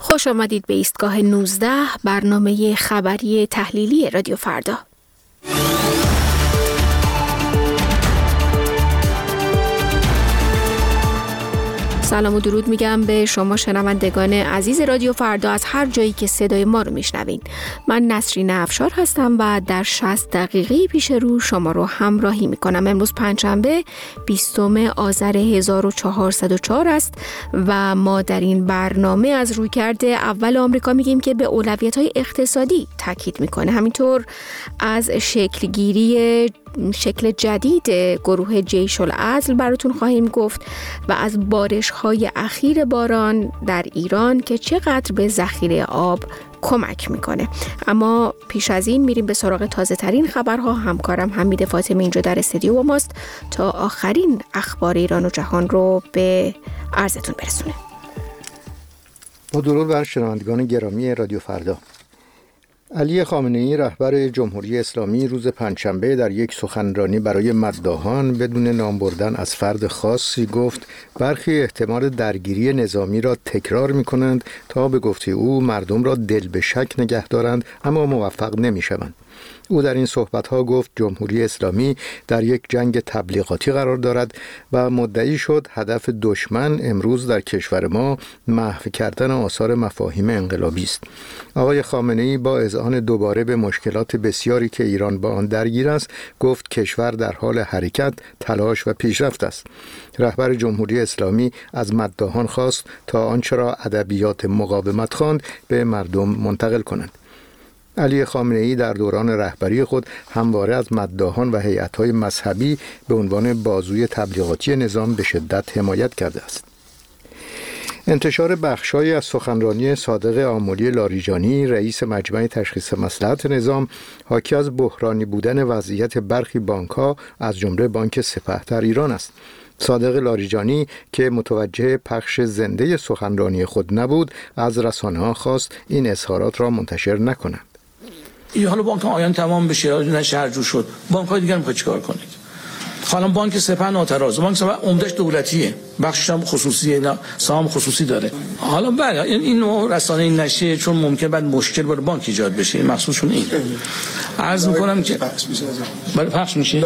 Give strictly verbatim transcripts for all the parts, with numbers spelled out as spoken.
خوش آمدید به ایستگاه نوزده، برنامه خبری تحلیلی رادیو فردا. سلام و درود میگم به شما شنوندگان عزیز رادیو فردا از هر جایی که صدای ما رو میشنوین. من نسرین افشار هستم و در شصت دقیقه پیش رو شما رو همراهی میکنم. امروز پنجشنبه بیستم آذر هزار و چهارصد و چهار است و ما در این برنامه از رویکرد اول آمریکا میگیم که به اولویت‌های اقتصادی تاکید میکنه. همینطور از شکلگیری شکل جدید گروه جیش العدل براتون خواهیم گفت و از بارش‌های اخیر باران در ایران که چقدر به ذخیره آب کمک میکنه. اما پیش از این میریم به سراغ تازه ترین خبرها. همکارم حمید فاطمی اینجا در استودیو با ماست تا آخرین اخبار ایران و جهان رو به عرضتون برسونه. با درود بر شنوندگان گرامی رادیو فردا. علی خامنه‌ای رهبر جمهوری اسلامی روز پنجشنبه در یک سخنرانی برای مداحان بدون نام بردن از فرد خاصی گفت برخی احتمال درگیری نظامی را تکرار می‌کنند تا به گفته او مردم را دل به شک نگه دارند اما موفق نمی‌شوند. او در این صحبت‌ها گفت جمهوری اسلامی در یک جنگ تبلیغاتی قرار دارد و مدعی شد هدف دشمن امروز در کشور ما محو کردن آثار مفاهیم انقلابی است. آقای خامنه‌ای با اذعان دوباره به مشکلات بسیاری که ایران با آن درگیر است گفت کشور در حال حرکت، تلاش و پیشرفت است. رهبر جمهوری اسلامی از مداحان خواست تا آنچه را ادبیات مقاومت خواند به مردم منتقل کنند. علی خامنه‌ای در دوران رهبری خود همواره از مداحان و هیئت‌های مذهبی به عنوان بازوی تبلیغاتی نظام به شدت حمایت کرده است. انتشار بخش‌هایی از سخنرانی صادق آملی لاریجانی رئیس مجمع تشخیص مصلحت نظام حاکی از بحرانی بودن وضعیت برخی بانک‌ها از جمله بانک سپه در ایران است. صادق لاریجانی که متوجه پخش زنده سخنرانی خود نبود از رسانه‌ها خواست این اظهارات را منتشر نکنند. این حالا بانک آیان تمام بشه نه شهرجو شد، بانک‌های دیگر می‌خواد چیکار کنید؟ حالا بانک سپه ناتراز، بانک سپه عمده‌اش دولتیه، بخشش هم خصوصیه، نه سهام خصوصی داره. حالا بله این نوع رسانه این نشه چون ممکن بعد مشکل برای بانک ایجاد بشه، این مقصودشون اینه. عرض می‌کنم که برای پخش میشه.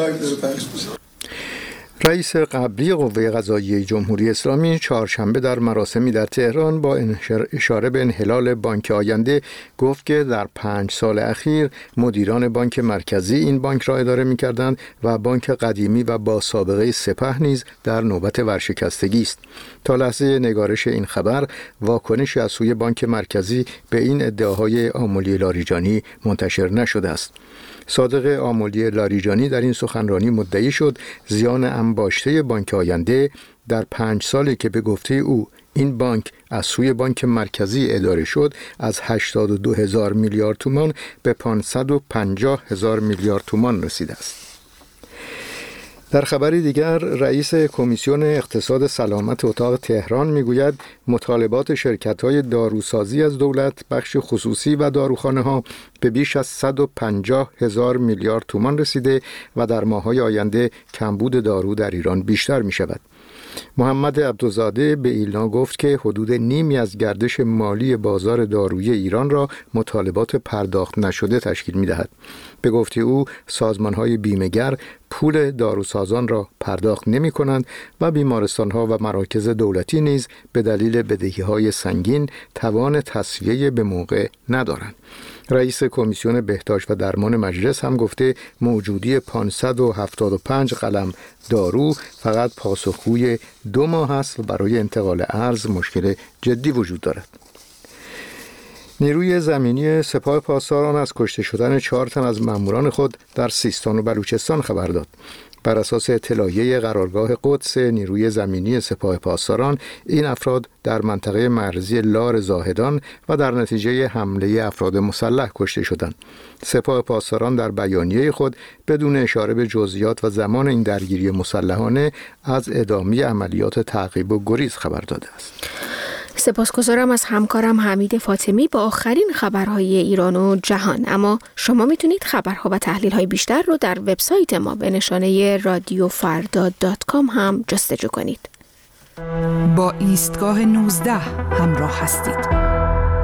رئیس قبلی قوه قضاییه جمهوری اسلامی چهارشنبه در مراسمی در تهران با اشاره به انحلال بانک آینده گفت که در پنج سال اخیر مدیران بانک مرکزی این بانک را اداره می‌کردند و بانک قدیمی و با سابقه سپه نیز در نوبت ورشکستگی است. تا لحظه نگارش این خبر واکنشی از سوی بانک مرکزی به این ادعاهای آملی لاریجانی منتشر نشده است. صادق آملی لاریجانی در این سخنرانی مدعی شد زیان انباشته بانک آینده در پنج سالی که به گفته او این بانک از سوی بانک مرکزی اداره شد از هشتاد و دو هزار میلیارد تومان به پانصد و پنجاه هزار میلیارد تومان رسیده است. در خبری دیگر رئیس کمیسیون اقتصاد سلامت اتاق تهران میگوید مطالبات شرکت‌های داروسازی از دولت، بخش خصوصی و داروخانه‌ها به بیش از صد و پنجاه هزار میلیارد تومان رسیده و در ماه‌های آینده کمبود دارو در ایران بیشتر می‌شود. محمد عبدالزاده به ایلنا گفت که حدود نیمی از گردش مالی بازار دارویی ایران را مطالبات پرداخت نشده تشکیل می‌دهد. به گفته او سازمان‌های بیمه‌گر پول داروسازان را پرداخت نمی‌کنند و بیمارستان‌ها و مراکز دولتی نیز به دلیل بدهی‌های سنگین توان تسویه به موقع ندارند. رئیس کمیسیون بهداشت و درمان مجلس هم گفته موجودی پانصد و هفتاد و پنج قلم دارو فقط پاسخگوی دو ماه است و برای انتقال ارز مشکل جدی وجود دارد. نیروی زمینی سپاه پاسداران از کشته شدن چهار تن از ماموران خود در سیستان و بلوچستان خبر داد. بر اساس اطلاعیه قرارگاه قدس نیروی زمینی سپاه پاسداران این افراد در منطقه مرزی لار زاهدان و در نتیجه حمله افراد مسلح کشته شدند. سپاه پاسداران در بیانیه خود بدون اشاره به جزئیات و زمان این درگیری مسلحانه از ادامه عملیات تعقیب و گریز خبر داده است. سپاسگزارم از همکارم حمید فاطمی با آخرین خبرهای ایران و جهان. اما شما میتونید خبرها و تحلیل‌های بیشتر رو در وبسایت ما به نشانه رادیو فردا دات کام هم جستجو کنید. با ایستگاه نوزده همراه هستید.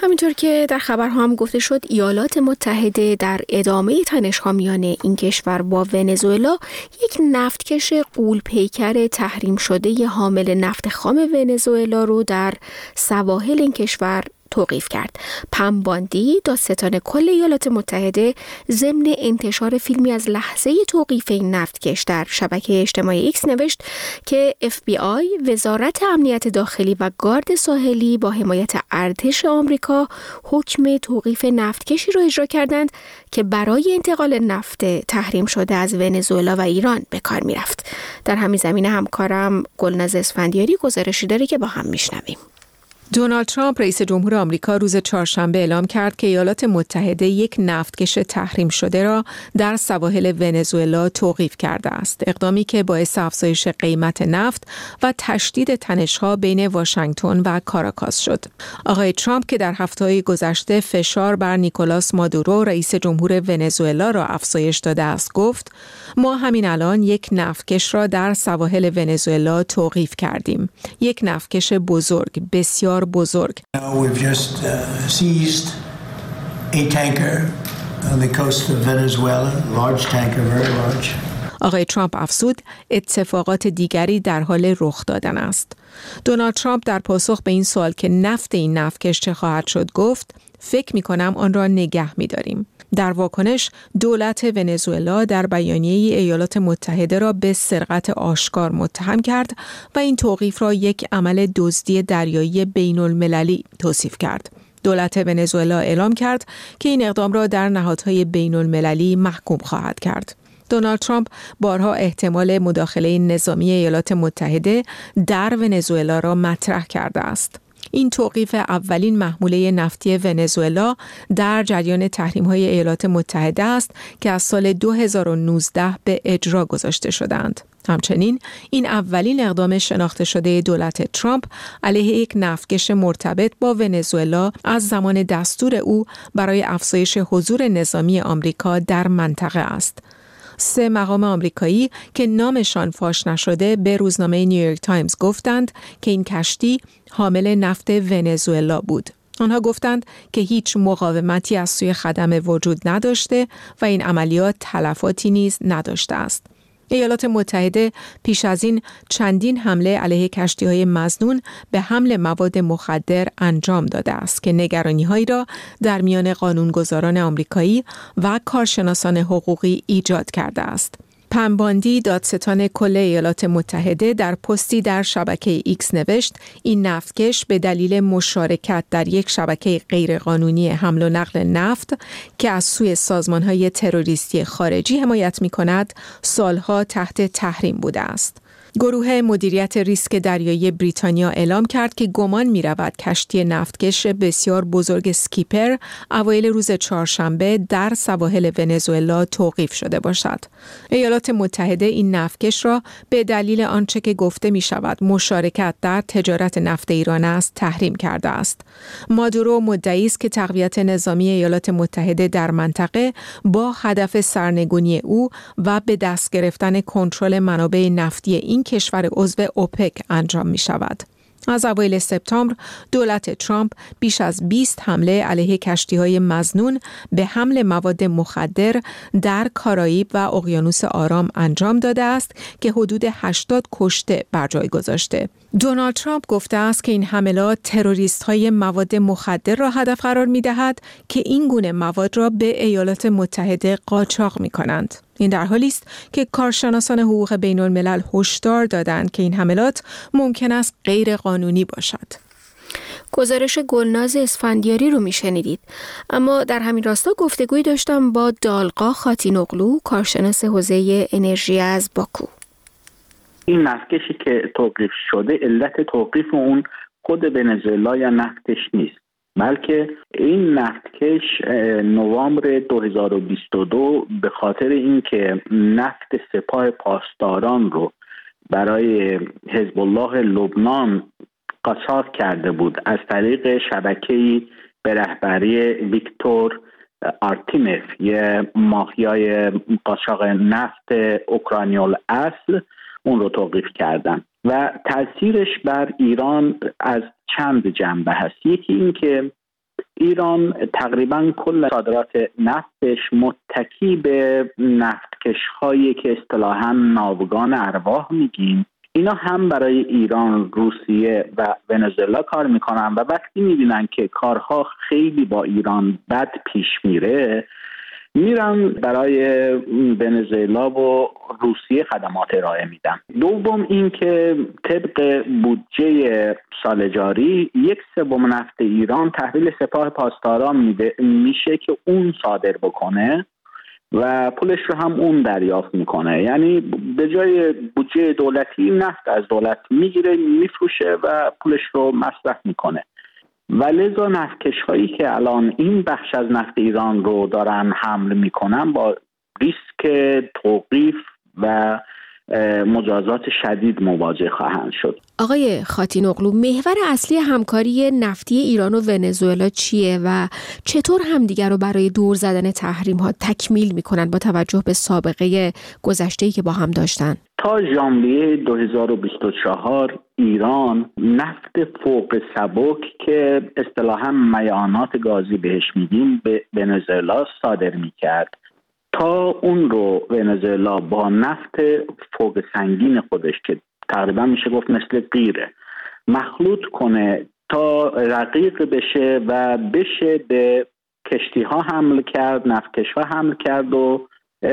همینطور که در خبرها هم گفته شد ایالات متحده در ادامه تنش‌ها میان این کشور با ونزوئلا یک نفتکش غول پیکر تحریم شده حامل نفت خام ونزوئلا رو در سواحل این کشور توقیف کرد. پم باندی دادستان کل ایالات متحده ضمن انتشار فیلمی از لحظه توقیف این نفتکش در شبکه اجتماعی ایکس نوشت که اف بی آی، وزارت امنیت داخلی و گارد ساحلی با حمایت ارتش آمریکا حکم توقیف نفتکشی را اجرا کردند که برای انتقال نفت تحریم شده از ونزوئلا و ایران به کار می‌رفت. در همین زمینه همکارم گلناز اسفندیاری گزارشی داره که با هم میشنویم. دونالد ترامپ رئیس جمهور آمریکا روز چهارشنبه اعلام کرد که ایالات متحده یک نفتکش تحریم شده را در سواحل ونزوئلا توقیف کرده است. اقدامی که باعث افزایش قیمت نفت و تشدید تنش‌ها بین واشنگتن و کاراکاس شد. آقای ترامپ که در هفته‌های گذشته فشار بر نیکولاس مادورو رئیس جمهور ونزوئلا را افزایش داده است، گفت: ما همین الان یک نفتکش را در سواحل ونزوئلا توقیف کردیم. یک نفتکش بزرگ، بسیار بزرگ. We've just uh, seized a tanker on the coast of Venezuela, large tanker, very large. آقای ترامپ افزود اتفاقات دیگری در حال رخ دادن است. دونالد ترامپ در پاسخ به این سوال که نفت این نفتکش چه خواهد شد گفت: فکر می کنم آن را نگه می داریم. در واکنش دولت ونزوئلا در بیانیه ایالات متحده را به سرقت آشکار متهم کرد و این توقیف را یک عمل دزدی دریایی بین المللی توصیف کرد. دولت ونزوئلا اعلام کرد که این اقدام را در نهادهای بین المللی محکوم خواهد کرد. دونالد ترامپ بارها احتمال مداخله نظامی ایالات متحده در ونزوئلا را مطرح کرده است. این توقیف اولین محموله نفتی ونزوئلا در جریان تحریم‌های ایالات متحده است که از سال دو هزار و نوزده به اجرا گذاشته شدند. همچنین این اولین اقدام شناخته شده دولت ترامپ علیه یک نفتکش مرتبط با ونزوئلا از زمان دستور او برای افزایش حضور نظامی آمریکا در منطقه است. سه مقام آمریکایی که نامشان فاش نشده به روزنامه نیویورک تایمز گفتند که این کشتی حامل نفت ونزوئلا بود. آنها گفتند که هیچ مقاومتی از سوی خدمه وجود نداشته و این عملیات تلفاتی نیز نداشته است. ایالات متحده پیش از این چندین حمله علیه کشتی‌های مظنون به حمل مواد مخدر انجام داده است که نگرانی‌هایی را در میان قانونگذاران آمریکایی و کارشناسان حقوقی ایجاد کرده است. پم باندی دادستان کل ایالات متحده در پستی در شبکه ایکس نوشت: این نفتکش به دلیل مشارکت در یک شبکه غیرقانونی حمل و نقل نفت که از سوی سازمان‌های تروریستی خارجی حمایت می‌کند، سالها تحت تحریم بوده است. گروه مدیریت ریسک دریایی بریتانیا اعلام کرد که گمان می‌رود کشتی نفتکش بسیار بزرگ اسکیپر اوایل روز چهارشنبه در سواحل ونزوئلا توقیف شده باشد. ایالات متحده این نفتکش را به دلیل آنچه که گفته می‌شود مشارکت در تجارت نفت ایران است تحریم کرده است. مادورو مدعی است که تقویت نظامی ایالات متحده در منطقه با هدف سرنگونی او و به دست گرفتن کنترل منابع نفتی این کشور عضو اوپک انجام می شود. از اوایل سپتامبر دولت ترامپ بیش از بیست حمله علیه کشتی‌های مظنون به حمل مواد مخدر در کارائیب و اقیانوس آرام انجام داده است که حدود هشتاد کشته بر جای گذاشته. دونالد ترامپ گفته است که این حملات تروریست‌های مواد مخدر را هدف قرار می‌دهد که این گونه مواد را به ایالات متحده قاچاق می‌کنند. این در حالی است که کارشناسان حقوق بین‌الملل هشدار دادند که این حملات ممکن است غیر قانونی باشد. گزارش گلناز اسفندیاری رو میشنیدید. اما در همین راستا گفتگوی داشتم با دالقا خاتینوغلو، کارشناس حوزه انرژی از باکو. این نفتکشی که توقیف شده، علت توقیف اون خود ونزوئلا یا نفتکش نیست، بلکه این نفتکش نوامبر دو هزار و بیست و دو به خاطر اینکه نفت سپاه پاسداران رو برای حزب الله لبنان قاچاق کرده بود از طریق شبکه‌ای به رهبری ویکتور آرتیمف، یه مافیای قاچاق نفت اوکرانیول اصل، اون رو توقیف کردن و تاثیرش بر ایران از چند جنبه هست. یکی این که ایران تقریبا کل صادرات نفتش متکی به نفتکش‌هایی که اصطلاحاً ناوگان ارواح میگیم. اینا هم برای ایران، روسیه و ونزوئلا کار میکنن و وقتی میبینن که کارها خیلی با ایران بد پیش میره، میرن برای ونزوئلا و روسیه خدمات ارائه میدن. دوم این که طبق بودجه سال جاری یک سوم نفت ایران تحویل سپاه پاسداران میده میشه که اون صادر بکنه و پولش رو هم اون دریافت میکنه. یعنی به جای بودجه دولتی نفت از دولت میگیره، میفروشه و پولش رو مصرف میکنه. و لذا نفتکش هایی که الان این بخش از نفت ایران رو دارن حمل میکنن با ریسک توقیف و مجازات شدید مواجه خواهند شد. آقای خاتینوغلو، محور اصلی همکاری نفتی ایران و ونزوئلا چیه و چطور همدیگر رو برای دور زدن تحریم ها تکمیل میکنن با توجه به سابقه گذشته‌ای که با هم داشتن؟ تا ژانویه دو هزار و بیست و چهار ایران نفت فوق سبک که اصطلاحاً میانات گازی بهش میگیم به ونزوئلا صادر میکرد. تا اون رو ونزوئلا با نفت فوق سنگین خودش که تقریبا میشه گفت مثل قیره مخلوط کنه تا رقیق بشه و بشه به کشتی ها حمل کرد، نفتکش ها حمل کرد و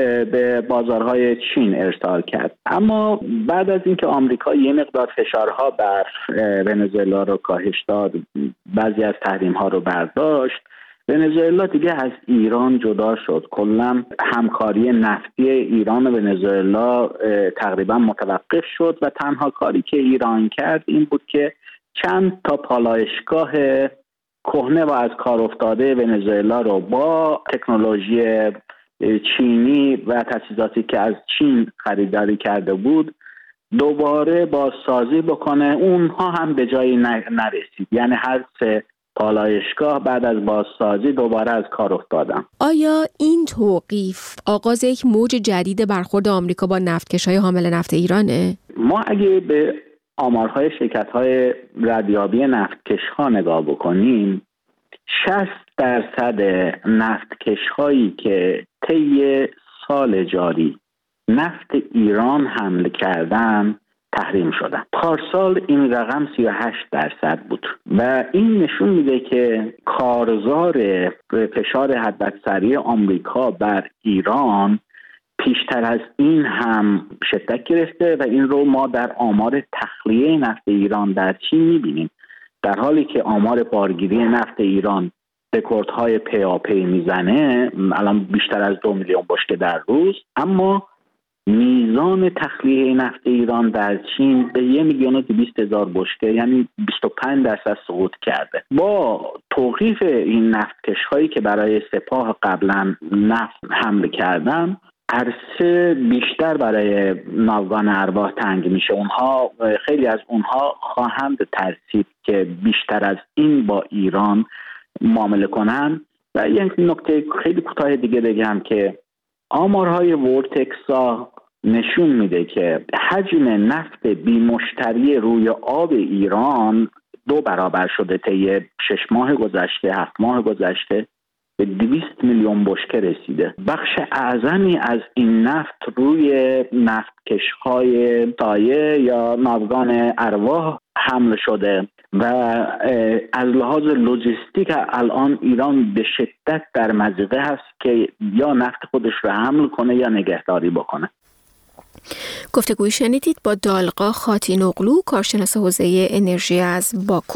به بازارهای چین ارسال کرد. اما بعد از اینکه آمریکا یه مقدار فشارها بر ونزوئلا رو کاهش داد، بعضی از تحریم ها رو برداشت، ونزوئلا دیگه از ایران جدا شد. کلا همکاری نفتی ایران و ونزوئلا تقریبا متوقف شد و تنها کاری که ایران کرد این بود که چند تا پالایشگاه کهنه و از کار افتاده ونزوئلا رو با تکنولوژی چینی و تجهیزاتی که از چین خریداری کرده بود دوباره بازسازی بکنه. اونها هم به جایی نرسید، یعنی هر سه پالایشگاه بعد از بازسازی دوباره از کار افتادن. آیا این توقیف آغاز یک موج جدید برخورد آمریکا با نفتکش‌های حامل نفت ایرانه؟ ما اگه به آمارهای شرکت‌های ردیابی نفتکش‌ها نگاه بکنیم، شصت درصد نفتکش‌هایی که طی سال جاری نفت ایران حمل کردن تحریم شدن. پارسال این رقم سی و هشت درصد بود و این نشون میده که کارزار فشار حداکثری آمریکا بر ایران پیشتر از این هم شدت گرفته و این رو ما در آمار تخلیه نفت ایران در چین میبینیم. در حالی که آمار بارگیری نفت ایران رکوردهای پیاپی میزنه، الان بیشتر از دو میلیون بشکه در روز، اما میزان تخلیه نفت ایران در چین به یک میلیون و دویست هزار بشکه، یعنی بیست و پنج درصد سقوط کرده. با توقیف این نفتکش هایی که برای سپاه قبلا نفت حمل کردن، عرصه بیشتر برای ناوگان ارواح تنگ میشه. اونها خیلی از اونها خواهند ترسید که بیشتر از این با ایران معامله کنن. و یک نکته خیلی کوتاه دیگه بگم که آمارهای ورتکسا نشون میده که حجم نفت بی مشتری روی آب ایران دو برابر شده طی شش ماه گذشته، هفت ماه گذشته به دویست میلیون بشکه رسیده. بخش اعظمی از این نفت روی نفتکش‌های سایه یا ناوگان ارواح حمل شده و از لحاظ لوجستیک الان ایران به شدت در مضیقه هست که یا نفت خودش رو حمل کنه یا نگهداری بکنه. گفتگوی شنیدید با دالقا خاتینوغلو، کارشناس حوزه انرژی از باکو.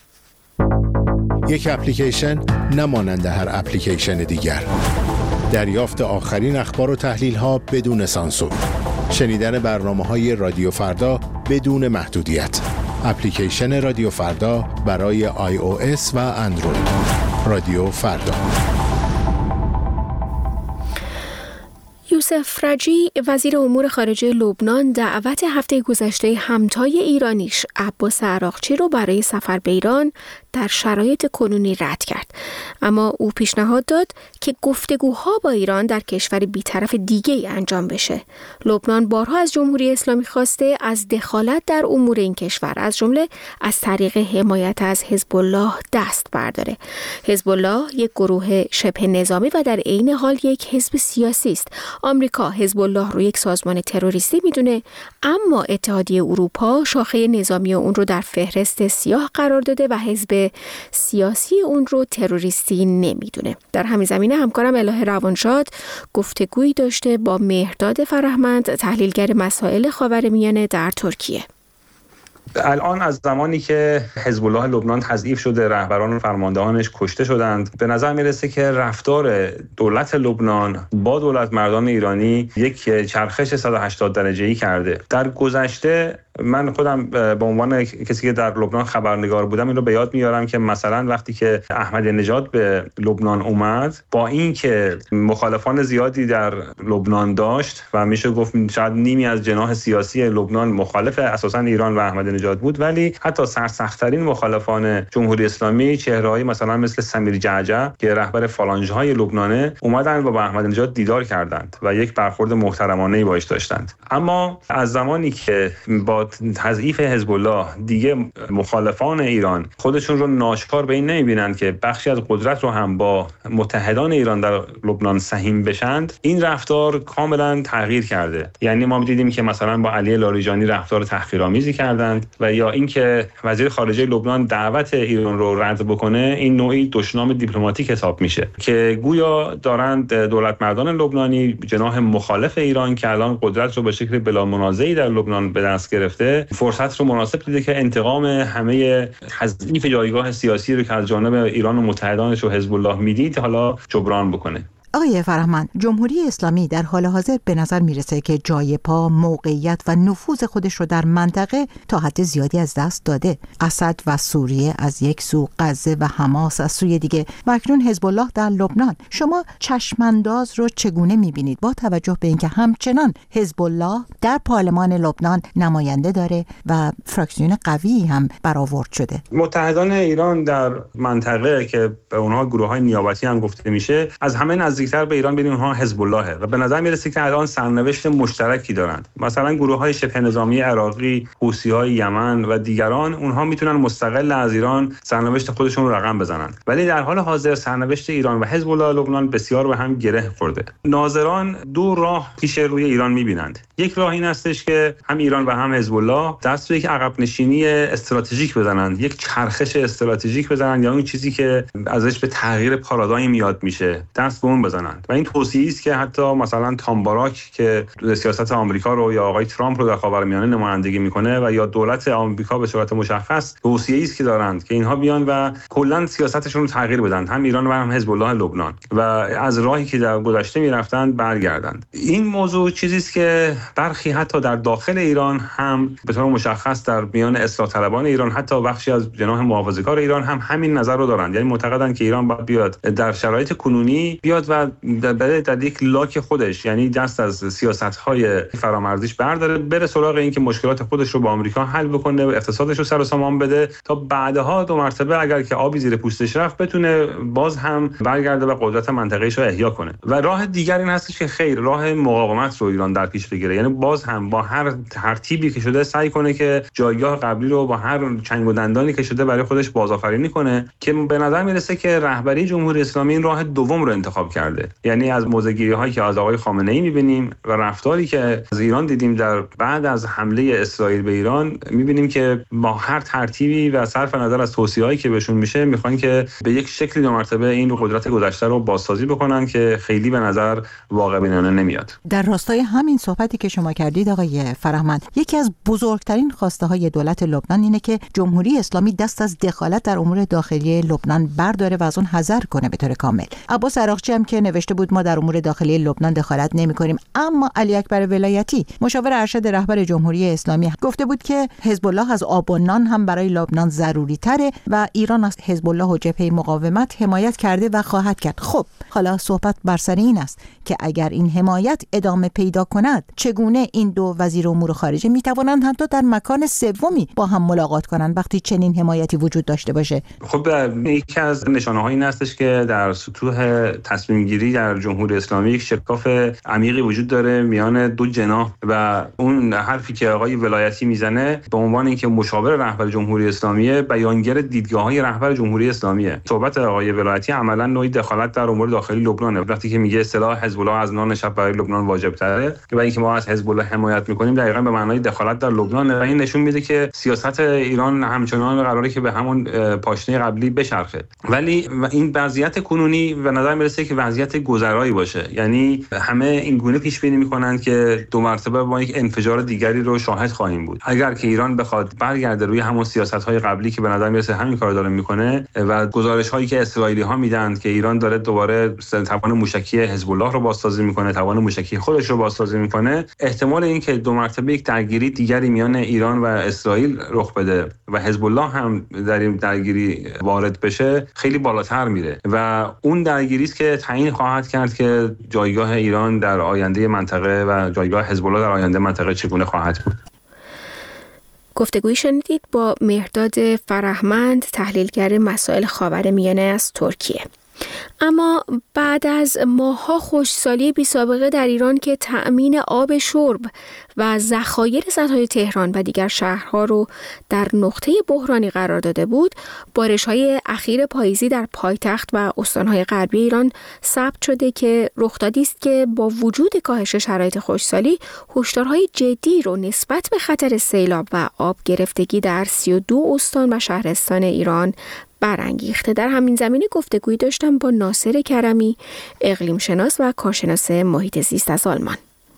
یک اپلیکیشن نمانند هر اپلیکیشن دیگر. دریافت آخرین اخبار و تحلیل ها بدون سانسور. شنیدن برنامه‌های رادیو فردا بدون محدودیت. اپلیکیشن رادیو فردا برای آی او اس و اندروید. رادیو فردا. یوسف رجی وزیر امور خارجه لبنان دعوت هفته گذشته همتای ایرانیش عباس عراقچی رو برای سفر به ایران در شرایط کنونی رد کرد، اما او پیشنهاد داد که گفتگوها با ایران در کشور بی‌طرف دیگه‌ای انجام بشه. لبنان بارها از جمهوری اسلامی خواسته از دخالت در امور این کشور، از جمله از طریق حمایت از حزب الله دست برداره. حزب الله یک گروه شبه نظامی و در عین حال یک حزب سیاسی است. آمریکا حزب الله رو یک سازمان تروریستی میدونه، اما اتحادیه اروپا شاخه نظامی اون رو در فهرست سیاه قرار داده و حزب سیاسی اون رو تروریستی نمیدونه. در همین زمینه همکارم الهه روانشاد گفتگویی داشته با مهرداد فرهمند، تحلیلگر مسائل خاورمیانه در ترکیه. الان از زمانی که حزب الله لبنان تضعیف شده، رهبران و فرماندهانش کشته شدند، به نظر میرسه که رفتار دولت لبنان با دولت مردان ایرانی یک چرخش صد و هشتاد درجه‌ای کرده. در گذشته من خودم به عنوان کسی که در لبنان خبرنگار بودم این رو به یاد میارم که مثلا وقتی که احمدی نژاد به لبنان اومد، با اینکه مخالفان زیادی در لبنان داشت و میشه گفت شاید نیمی از جناح سیاسی لبنان مخالف اساسا ایران و احمدی نژاد بود، ولی حتی سرسخت‌ترین مخالفان جمهوری اسلامی، چهره‌ای مثلا مثل سمیر جعجع که رهبر فالانژهای لبنانه، اومدن و با احمدی نژاد دیدار کردند و یک برخورد محترمانه‌ای باهاش داشتند. اما از زمانی که با تضعیف حزب الله دیگه مخالفان ایران خودشون رو ناچار به این نمی‌بینند که بخشی از قدرت رو هم با متحدان ایران در لبنان سهیم بشند، این رفتار کاملا تغییر کرده. یعنی ما دیدیم که مثلا با علی لاریجانی رفتار تحقیرآمیزی کردند و یا اینکه وزیر خارجه لبنان دعوت ایران رو رد بکنه، این نوعی دشنام دیپلماتیک حساب میشه که گویا دارند دولت مردان لبنانی جناح مخالف ایران که الان قدرت رو به شکل بلا منازعی در لبنان به دست گرفته، فرصت رو مناسب دیده که انتقام همه تضعیف جایگاه سیاسی رو که از جانب ایران و متحدانش و حزب الله میدید حالا جبران بکنه. آقای فرهمند، جمهوری اسلامی در حال حاضر به نظر میرسه که جای پا، موقعیت و نفوذ خودش رو در منطقه تا حد زیادی از دست داده. اسد و سوریه از یک سو، غزه و حماس از سوی دیگه و اکنون حزب الله در لبنان. شما چشمانداز رو چگونه میبینید با توجه به اینکه همچنان حزب الله در پارلمان لبنان نماینده داره و فراکسیون قوی هم برآورد شده؟ متحدان ایران در منطقه که به اونها گروه‌های نیابتی هم گفته میشه، از همه نزدیکتر به ایران ببینیم اونها حزب اللهه و به نظر میرسه که الان سرنوشت مشترکی دارند. مثلا گروه‌های شبه نظامی عراقی، حوثی‌های یمن و دیگران، اونها میتونن مستقل از ایران سرنوشت خودشون رو رقم بزنن، ولی در حال حاضر سرنوشت ایران و حزب الله لبنان بسیار به هم گره خورده. ناظران دو راه پیش روی ایران میبینند. یک راه این هستش که هم ایران و هم حزب الله دست به یک عقب نشینی استراتژیک بزنند، یک چرخش استراتژیک بزنند، یا اون چیزی که ازش به تغییر پارادایم یاد میشه دست به اون بزنند. و این توصیه‌ای است که حتی مثلا تام باراک که سیاست آمریکا رو یا آقای ترامپ رو در خاورمیانه نمایندگی میکنه و یا دولت آمریکا به صورت مشخص، توصیه‌ای است که دارند که اینها بیان و کلا سیاستشون رو تغییر بدن، هم ایران و هم حزب الله لبنان، و از راهی که در گذشته میرفتند برگردند. این موضوع چیزی است که برخی حتی در داخل ایران هم به طور مشخص در میان اصلاح طلبان ایران، حتی بخشی از جناح محافظه‌کار ایران هم همین نظر رو دارند. یعنی معتقدند که ایران باید بیاد در شرایط کنونی بیاد و در, در یک لاک خودش، یعنی دست از سیاست‌های فرامرزیش برداره، بره سراغ این که مشکلات خودش رو با آمریکا حل بکنه و اقتصادش رو سر و سامان بده تا بعدها دو مرتبه اگر که آبی زیر پوستش رفت بتونه باز هم برگرده و قدرت منطقه‌ایش رو احیا کنه. و راه دیگر این هستش که خیر، راه مقاومت رو ایران در پیش بگیره، یعنی باز هم با هر ترتیبی که شده سعی کنه که جایگاه قبلی رو با هر چنگ و دندانی که شده برای خودش بازآفرینی کنه، که به نظر میرسه که رهبری جمهوری اسلامی این راه دوم رو انتخاب کرده. یعنی از موضع‌گیری‌هایی که از آقای خامنه‌ای می‌بینیم و رفتاری که از ایران دیدیم در بعد از حمله اسرائیل به ایران، می‌بینیم که با هر ترتیبی و صرف نظر از توصیه‌هایی که بهشون میشه می‌خوان که به یک شکلی دو مرتبه این قدرت گذشته رو بازسازی بکنن که خیلی به نظر واقع بینانه نمیاد. در راستای همین صحبتی که شما کردید آقای فرهمند، یکی از بزرگترین خواسته‌های دولت لبنان اینه که جمهوری اسلامی دست از دخالت در امور داخلی لبنان برداره و از اون حذر کنه به طور کامل. عباس عراقچی هم که که نوشته بود ما در امور داخلی لبنان دخالت نمی‌کنیم. اما علی اکبر ولایتی مشاور ارشد رهبر جمهوری اسلامی گفته بود که حزب الله از آب و نان هم برای لبنان ضروری تره و ایران از حزب الله و جبهه مقاومت حمایت کرده و خواهد کرد. خب حالا صحبت بر سر این است که اگر این حمایت ادامه پیدا کند چگونه این دو وزیر امور خارجه می توانند حتی در مکان سومی با هم ملاقات کنند وقتی چنین حمایتی وجود داشته باشه. خب یکی از نشانه‌های این هستش که در سطوح تصمیم گیری در جمهوری اسلامی یک شکاف عمیقی وجود داره میان دو جناح و اون حرفی که آقای ولایتی میزنه به عنوان اینکه مشاور رهبر جمهوری اسلامی بیانگر دیدگاه‌های رهبر جمهوری اسلامیه. صحبت آقای ولایتی عملاً نوعی دخالت در امور داخلی لبنانه. وقتی که میگه اصطلاح حزب الله از نان شب برای لبنان واجب تره که برای اینکه ما از حزب الله حمایت میکنیم دقیقاً به معنای دخالت در لبنان و این نشون میده که سیاست ایران همچنان قراره که به همون پاشنه قبلی بچرخه. ولی این وضعیت کنونی به نظر میرسه که وضعیت گذرایی باشه. یعنی همه این گونه پیش بینی میکنن که دو مرتبه با یک انفجار دیگری رو شاهد خواهیم بود. اگر که ایران بخواد برگرده روی همون سیاست‌های قبلی که به نظر میرسه همین کارو داره میکنه و گزارش‌هایی که اسرائیلی‌ها میدن که ایران داره دوباره توان موشکی حزب الله رو بازسازی میکنه، توان موشکی خودش رو بازسازی میکنه، احتمال اینکه دو مرتبه یک درگیری دیگری میان ایران و اسرائیل رخ بده و حزب الله هم در این درگیری وارد بشه خیلی بالاتر میره و اون درگیری است که تعیین خواهد کرد که جایگاه ایران در آینده منطقه و جایگاه حزب الله در آینده منطقه چگونه خواهد بود. گفتگوی شنیدید با مهرداد فرهمند، تحلیلگر مسائل خاورمیانه از ترکیه. اما بعد از ماه‌ها خشکسالی بی‌سابقه در ایران که تأمین آب شرب و ذخایر سدهای تهران و دیگر شهرها رو در نقطه بحرانی قرار داده بود، بارش‌های اخیر پاییزی در پایتخت و استان‌های غربی ایران ثبت شده که رخدادی است که با وجود کاهش شرایط خشکسالی، هشدارهای جدی رو نسبت به خطر سیلاب و آب گرفتگی در سی و دو استان و شهرستان ایران برانگیخته. در همین زمینه گفتگویی داشتم با ناصر کرمی، اقلیم شناس و کارشناس محیط زیست از آلمان.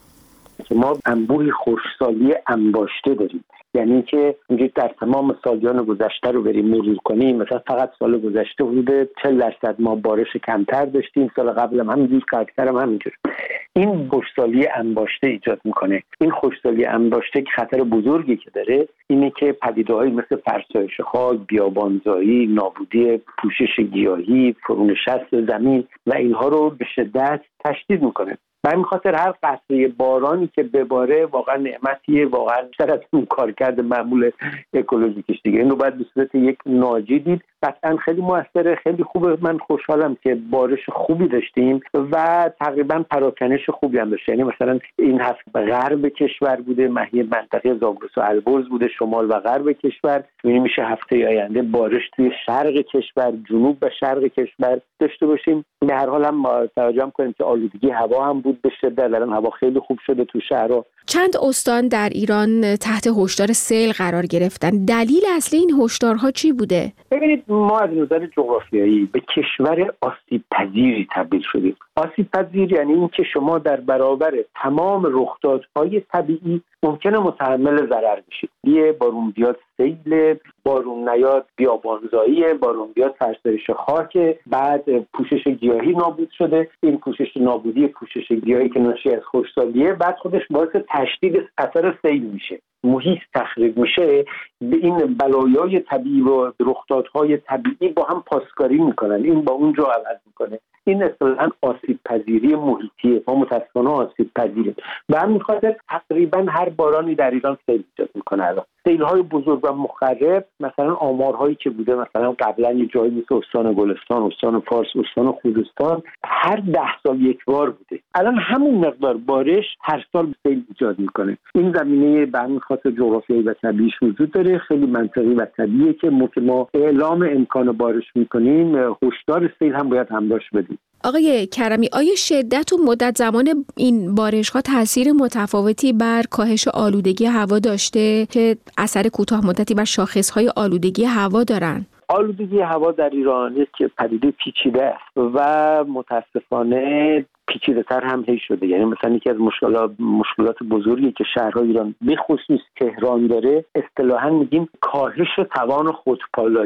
ما انبوهی خشکسالی انباشته داریم، یعنی که اینجوری در تمام سالیان گذشته رو بریم مرور کنیم، مثلا فقط سال گذشته حدود چهل درصد ما بارش کمتر داشتیم، سال قبل هم همینجور، کمتر هم همینجور. این خشکسالی انباشته ایجاد میکنه. این خشکسالی انباشته که خطر بزرگی که داره اینه که پدیده‌هایی مثل فرسایش خاک، بیابانزایی، نابودی پوشش گیاهی، فرونشست زمین و اینها رو به شدت تشدید میکنه. به همین خاطر هر قطره بارانی که بباره واقعا نعمتیه، واقعا بیشتر از اون کارکرد معمول اکولوژیکش دیگه. این رو باید به صورت یک ناجی دید. قطعا خیلی موثره، خیلی خوبه. من خوشحالم که بارش خوبی داشتیم و تقریبا پراکنش خوبی هم داشت. یعنی مثلا این هفته غرب کشور بوده، مهیه منطقه زاگرس و البرز بوده، شمال و غرب کشور. یعنی میشه هفته آینده بارش توی شرق کشور، جنوب و شرق کشور داشته باشیم. به هر حال هم توجه کنیم که آلودگی هوا هم بود به شدت. الان هوا خیلی خوب شده تو شهرها. چند استان در ایران تحت هشدار سیل قرار گرفتن. دلیل اصلی این هشدارها چی بوده؟ ببینید، ما از نظر جغرافیایی به کشور آسیب پذیری تبدیل شدیم. آسیب پذیر یعنی این که شما در برابر تمام رخدادهای طبیعی ممکنه متحمل ضرر بشید. یه بارون بیاد سیل، بارون نیاد بیابانزایی، بارون بیاد فرسایش خاک، بعد پوشش گیاهی نابود شده. این پوشش نابودی پوشش گیاهی که ناشی از خشکسالیه بعد خودش باعث تشدید اثر سیل میشه، محیط تخریب میشه. به این بلایای طبیعی و رخدادهای طبیعی با هم پاسکاری میکنن، این با اون جا عوض میکنه. این اصطلاحاً آسیب پذیری محیطیه. ما متاسفانه آسیب پذیریم. به همین خاطر تقریبا هر بارانی در ایران سیل ایجاد میکنه. الان سیل‌های بزرگ و مخرب، مثلا آمارهایی که بوده مثلا قبلا یه جایی مثل استان گلستان، استان فارس، استان خوزستان هر ده سال یک بار بوده. الان همون مقدار بارش هر سال سیل ایجاد میکنه. این زمینه به همین خاطر جغرافیایی و طبیعیش وجود داره. خیلی منطقی و طبیعیه که ما اعلام امکان بارش میکنیم، هشدار سیل هم باید همراهش بدیم. آقای کرمی، آیا شدت و مدت زمان این بارش‌ها تأثیر متفاوتی بر کاهش آلودگی هوا داشته که اثر کوتاه مدتی بر شاخص‌های آلودگی هوا دارن؟ آلودگی هوا در ایران یک پدیده پیچیده است و متاسفانه پیچیده تر هم هی شده. یعنی مثلا یکی از مشکلات مشکلات بزرگی که شهرهای ایران به خصوص تهران داره، اصطلاحاً میگیم کاهش توان خودپالاییه.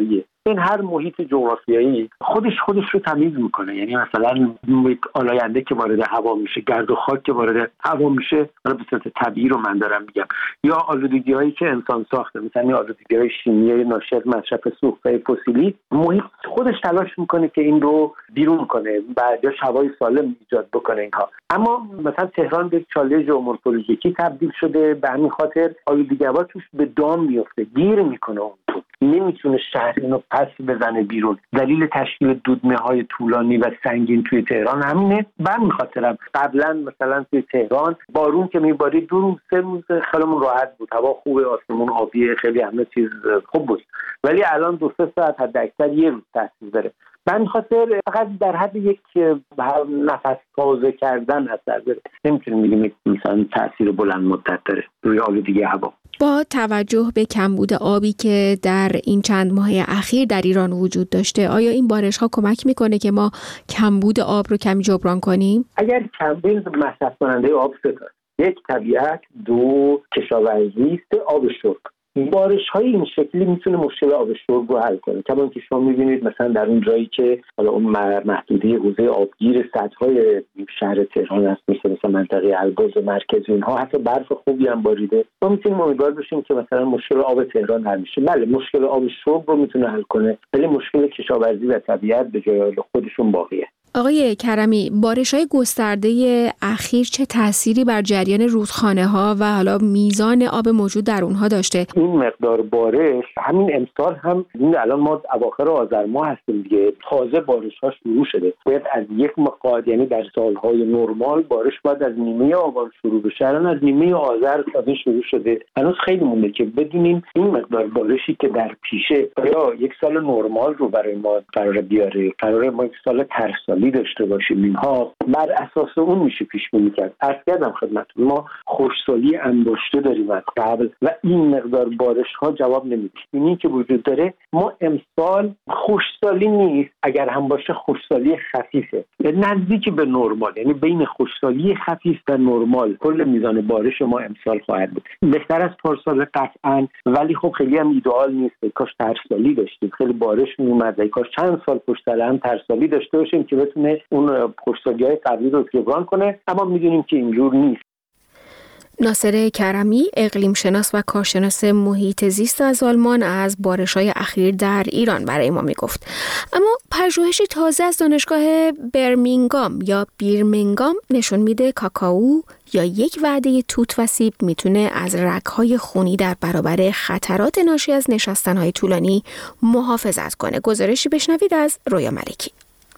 این هر محیط جغرافیایی خودش خودش رو تمیز میکنه. یعنی مثلا آلاینده که وارد هوا میشه، گرد و خاک که وارد هوا میشه، حالا به صورت طبیعی رو من دارم میگم، یا آلودگی هایی که انسان ساخته، مثلا آلودگی های شیمیایی ناشی از مصرف سوختهای فسیلی، محیط خودش تلاش میکنه که این رو بیرون کنه و یا هوای سالم ایجاد بکنه اینها. اما مثلا تهران به چاله ژئومورفولوژیکی تبدیل شده، به همین خاطر آلودگی هوا توش به دام میفته، گیر میکنه اون تو، نمیتونه شهر اینو پس بزنه بیرون. دلیل تشکیل دودمه های طولانی و سنگین توی تهران همینه. به همین خاطرم قبلا مثلا توی تهران بارون که میبارید دو روز سه روز خیلیمون راحت بود، هوا خوبه، آسمون آبیه، خیلی همه چیز خوب بود. ولی الان دو سه ساعت حد اکثر یه روز تاثیر داره. من خاطر فقط در حد یک نفس تازه کردن اثر داره، نمیتونیم بگیم مثلا تاثیر بلند مدت داره روی آلودگی هوا. با توجه به کمبود آبی که در این چند ماه اخیر در ایران وجود داشته، آیا این بارش ها کمک میکنه که ما کمبود آب رو کمی جبران کنیم؟ اگر کمبود مصرف کننده آب سه، یک طبیعت، دو کشاورزی، سه آب شرب. بارش های این شکلی میتونه مشکل آب شرب رو حل کنه. کما که شما میبینید مثلا در اون جایی که حالا اون محدوده حوزه آبگیر سدهای شهر تهران هست، مثل مثلا منطقه البرز مرکزی، اینها حتی برف خوبی هم باریده، ما میتونیم امیدوار باشیم که مثلا مشکل آب تهران حل میشه. بله مشکل آب شرب رو میتونه حل کنه، ولی مشکل کشاورزی و طبیعت به جای خودشون باقیه. آقای کرمی، بارش‌های گسترده اخیر چه تأثیری بر جریان رودخانه ها و حالا میزان آب موجود در اونها داشته؟ این مقدار بارش همین امسال هم، الان ما اواخر آذر ماه هستیم دیگه، تازه بارش ها شروع شده. باید از یک مقدار، یعنی در سالهای نرمال بارش باید از نیمه آبان شروع بشه، الان از نیمه آذر تازه شروع شده. هنوز خیلی مونده که بدونیم این مقدار بارشی که در پیشه یا یک سال نرمال رو برای ما قرار بیاره، قرار ما یک سال ترسالی داشته باشیم. اینها بر اساس اون میشه پیش بینی کرد. عرض کردم خدمتتون ما خشکسالی انباشته داریم از قبل و این مقدار بارش ها جواب نمیده. اینی که وجود داره، ما امسال خشکسالی نیست، اگر هم باشه خشکسالی خفیفه، نزدیک به نرمال، یعنی بین خشکسالی خفیف و نرمال کل میزان بارش ما امسال خواهد بود. بهتر از پارسال قطعا، ولی خب خیلی هم ایدئال نیست. کاش ترسالی داشتیم، خیلی بارش میومد، کاش چند سال پشت سر هم ترسالی داشته باشیم که بتونه اون خشکسالی‌های قبلی رو جبران کنه، اما می‌دونیم که اینجور نیست. ناصر کرمی، اقلیم شناس و کارشناس محیط زیست از آلمان، از بارش‌های اخیر در ایران برای ما میگفت. اما پژوهشی تازه از دانشگاه برمینگام یا بیرمینگام نشون میده کاکائو یا یک وعده توت و سیب میتونه از رگ‌های خونی در برابر خطرات ناشی از نشستن‌های طولانی محافظت کنه. گزارشی بشنوید از رویا ملکی.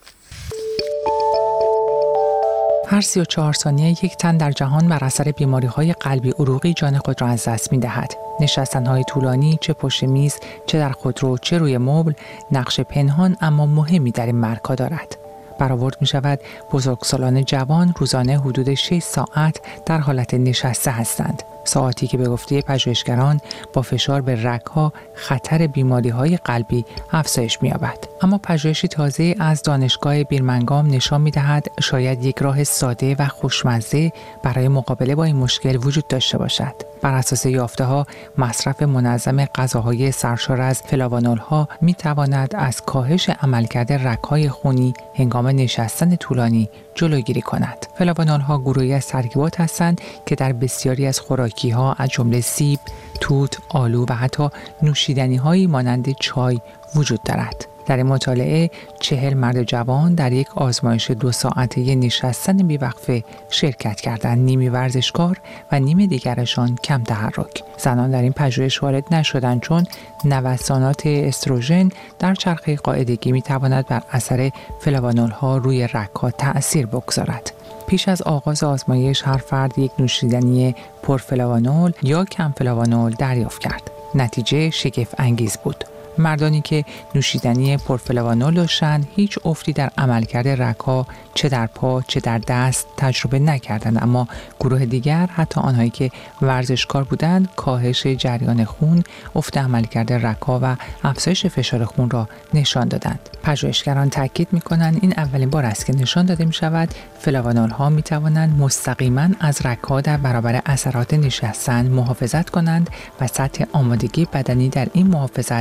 هر سی و چهار ثانیه یک تن در جهان بر اثر بیماری‌های قلبی عروقی جان خود را از دست می‌دهد. نشستن‌های طولانی، چه پشت میز، چه در خودرو، چه روی مبل، نقش پنهان اما مهمی در این مرگ‌ها دارد. برآورد می‌شود بزرگسالان جوان روزانه حدود شش ساعت در حالت نشسته هستند. ساعتی که به گفته پژوهشگران با فشار به رگ‌ها خطر بیماری‌های قلبی افزایش می‌یابد. اما پژوهشی تازه از دانشگاه بیرمنگام نشان می‌دهد شاید یک راه ساده و خوشمزه برای مقابله با این مشکل وجود داشته باشد. بر اساس یافته‌ها، مصرف منظم غذاهای سرشار از فلاوانول‌ها می‌تواند از کاهش عملکرد رگ‌های خونی هنگام نشستن طولانی جلوگیری کند. فلاوانول‌ها گروهی از ترکیبات هستند که در بسیاری از خوراکی‌ها از جمله سیب، توت، آلو و حتی نوشیدنی‌هایی مانند چای وجود دارد. در این مطالعه چهل مرد جوان در یک آزمایش دو ساعته نشستن بیوقفه شرکت کردند. نیمی ورزشکار و نیم دیگرشان کم تحرک. زنان در این پژوهش وارد نشدند چون نوسانات استروژن در چرخه قاعدگی میتواند بر اثر فلاوانول‌ها روی رگ‌ها تأثیر بگذارد. پیش از آغاز آزمایش هر فرد یک نوشیدنی پرفلاوانول یا کم فلاوانول دریافت کرد. نتیجه شگفت انگیز بود. مردانی که نوشیدنی پرفلاوانول داشتند هیچ افتی در عملکرد رگ‌ها چه در پا چه در دست تجربه نکردند، اما گروه دیگر حتی آنهایی که ورزشکار بودند کاهش جریان خون، افت عملکرد رگ‌ها و افزایش فشار خون را نشان دادند. پژوهشگران تاکید می‌کنند این اولین بار است که نشان داده می‌شود فلاوانول‌ها می‌توانند مستقیما از رگ‌ها در برابر اثرات نشستن محافظت کنند و سطح آمادگی بدنی در این محافظت تفاوت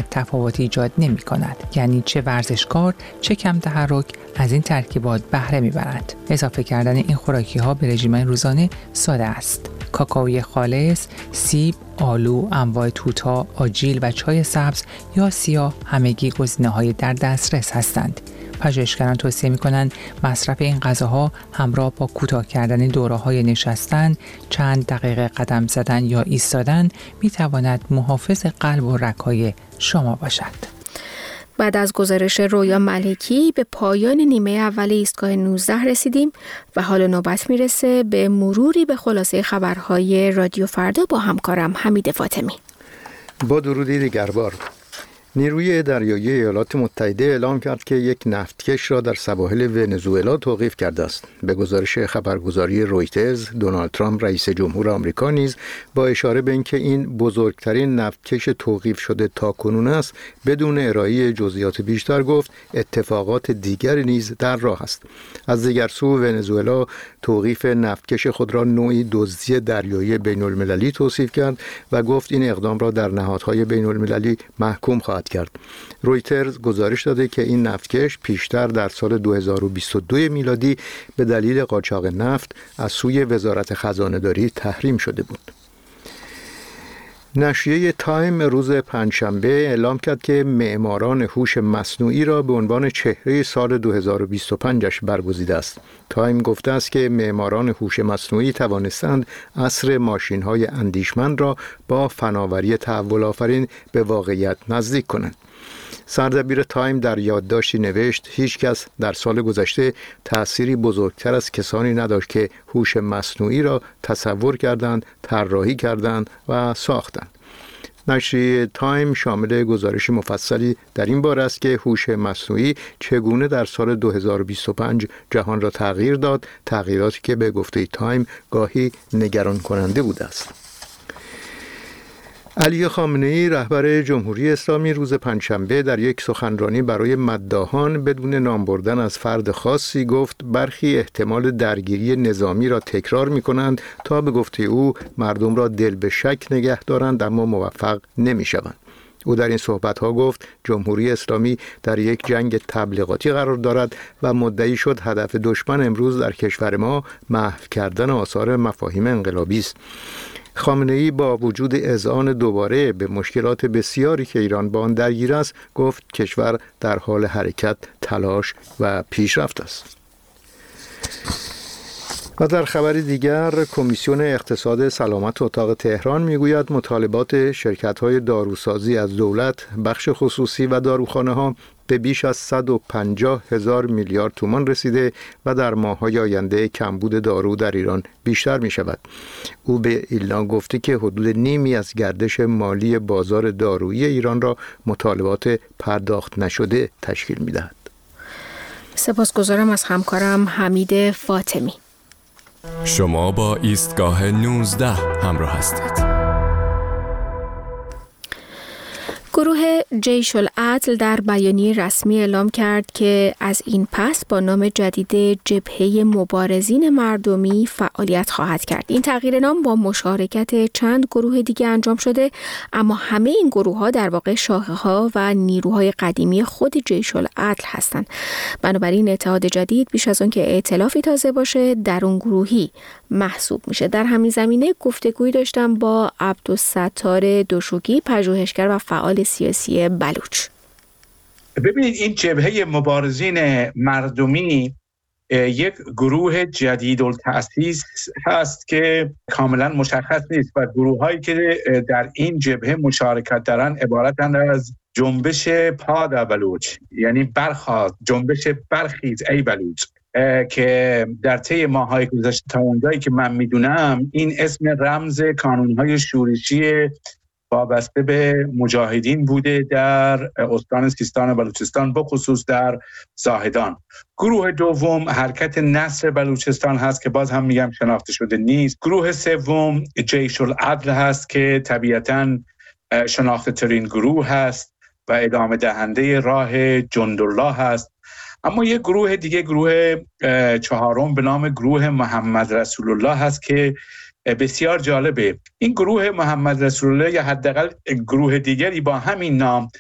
تفاوتی ایجاد نمی کند. یعنی چه ورزشکار چه کم تحرک از این ترکیبات بهره می برند. اضافه کردن این خوراکی ها به رژیم روزانه ساده است. کاکائوی خالص، سیب، آلو، انواع توت‌ها، آجیل و چای سبز یا سیاه همگی گزینه‌های در دسترس هستند. پژوهشگران توصیه می‌کنند مصرف این غذاها همراه با کوتاه کردن دوره‌های نشستن، چند دقیقه قدم زدن یا ایستادن می‌تواند محافظ قلب و رگ‌های شما باشد. بعد از گزارش رویا ملکی به پایان نیمه اول ایستگاه نوزده رسیدیم و حال نوبت میرسه به مروری به خلاصه خبرهای رادیو فردا با همکارم حمید فاطمی. با درودی دیگربار. نیروی دریایی ایالات متحده اعلام کرد که یک نفتکش را در سواحل ونزوئلا توقیف کرده است. به گزارش خبرگزاری رویترز، دونالد ترامپ رئیس جمهور آمریکا نیز با اشاره به اینکه این بزرگترین نفتکش توقیف شده تاکنون است، بدون ارائه جزئیات بیشتر گفت اتفاقات دیگری نیز در راه است. از دیگر سو ونزوئلا توقیف نفتکش خود را نوعی دزدی دریایی بین المللی توصیف کرد و گفت این اقدام را در نهادهای بین المللی محکوم خواهد کرد. رویترز گزارش داده که این نفتکش پیشتر در سال دو هزار و بیست و دو میلادی به دلیل قاچاق نفت از سوی وزارت خزانه‌داری تحریم شده بود. نشریه تایم روز پنجشنبه اعلام کرد که معماران هوش مصنوعی را به عنوان چهره سال دو هزار و بیست و پنج برگزیده است. تایم گفته است که معماران هوش مصنوعی توانستند عصر ماشین‌های اندیشمند را با فناوری تحول آفرین به واقعیت نزدیک کنند. سردبیر تایم در یادداشتی نوشت هیچ کس در سال گذشته تأثیری بزرگتر از کسانی نداشت که هوش مصنوعی را تصور کردند، طراحی کردند و ساختند. نشریه تایم شامل گزارش مفصلی در این باره است که هوش مصنوعی چگونه در سال دو هزار و بیست و پنج جهان را تغییر داد، تغییراتی که به گفته تایم گاهی نگران کننده بوده است. علی خامنه‌ای رهبر جمهوری اسلامی روز پنجشنبه در یک سخنرانی برای مداحان بدون نام بردن از فرد خاصی گفت برخی احتمال درگیری نظامی را تکرار می‌کنند تا به گفته او مردم را دل به شک نگه دارند اما موفق نمی‌شوند. او در این صحبت‌ها گفت جمهوری اسلامی در یک جنگ تبلیغاتی قرار دارد و مدعی شد هدف دشمن امروز در کشور ما محو کردن آثار مفاهیم انقلابی است. خامنه‌ای با وجود اذعان دوباره به مشکلات بسیاری که ایران با آن درگیر است گفت کشور در حال حرکت، تلاش و پیشرفت است. و در خبر دیگر کمیسیون اقتصاد سلامت اتاق تهران میگوید مطالبات شرکت‌های داروسازی از دولت، بخش خصوصی و داروخانه‌ها به بیش از صد و پنجاه هزار میلیارد تومان رسیده و در ماه‌های آینده کمبود دارو در ایران بیشتر می شود. او به ایلنا گفته که حدود نیمی از گردش مالی بازار دارویی ایران را مطالبات پرداخت نشده تشکیل می دهد. سپاسگزارم از همکارم حمید فاطمی. شما با ایستگاه نوزده همراه هستید. گروه جیش العدل در بیانیه رسمی اعلام کرد که از این پس با نام جدید جبهه مبارزین مردمی فعالیت خواهد کرد. این تغییر نام با مشارکت چند گروه دیگه انجام شده، اما همه این گروه ها در واقع شاخه ها و نیروهای قدیمی خود جیش العدل هستند. بنابراین اتحاد جدید بیش از آن که ائتلافی تازه باشه درون گروهی محسوب میشه. در همین زمینه گفتگویی داشتم با عبدالستار دوشوگی، پژوهشگر و فعال سیاسی بلوچ. ببینید این جبهه مبارزین مردمی یک گروه جدید التأسیس هست که کاملا مشخص نیست و گروه هایی که در این جبهه مشارکت دارن عبارتند از جنبش پادا بلوچ، یعنی برخاست، جنبش برخیز ای بلوچ، که در طی ماه‌های گذشته تا اونجایی که من میدونم این اسم رمز کانون‌های شورشی وابسته به مجاهدین بوده در استان سیستان و بلوچستان، بخصوص در زاهدان. گروه دوم حرکت نصر بلوچستان هست که باز هم میگم شناخته شده نیست. گروه سوم جیش العدل هست که طبیعتاً شناخته ترین گروه هست و ادامه دهنده راه جندالله هست. اما یک گروه دیگه، گروه چهارم به نام گروه محمد رسول الله هست که بسیار جالبه. این گروه محمد رسول الله یا حداقل گروه دیگری با همین نام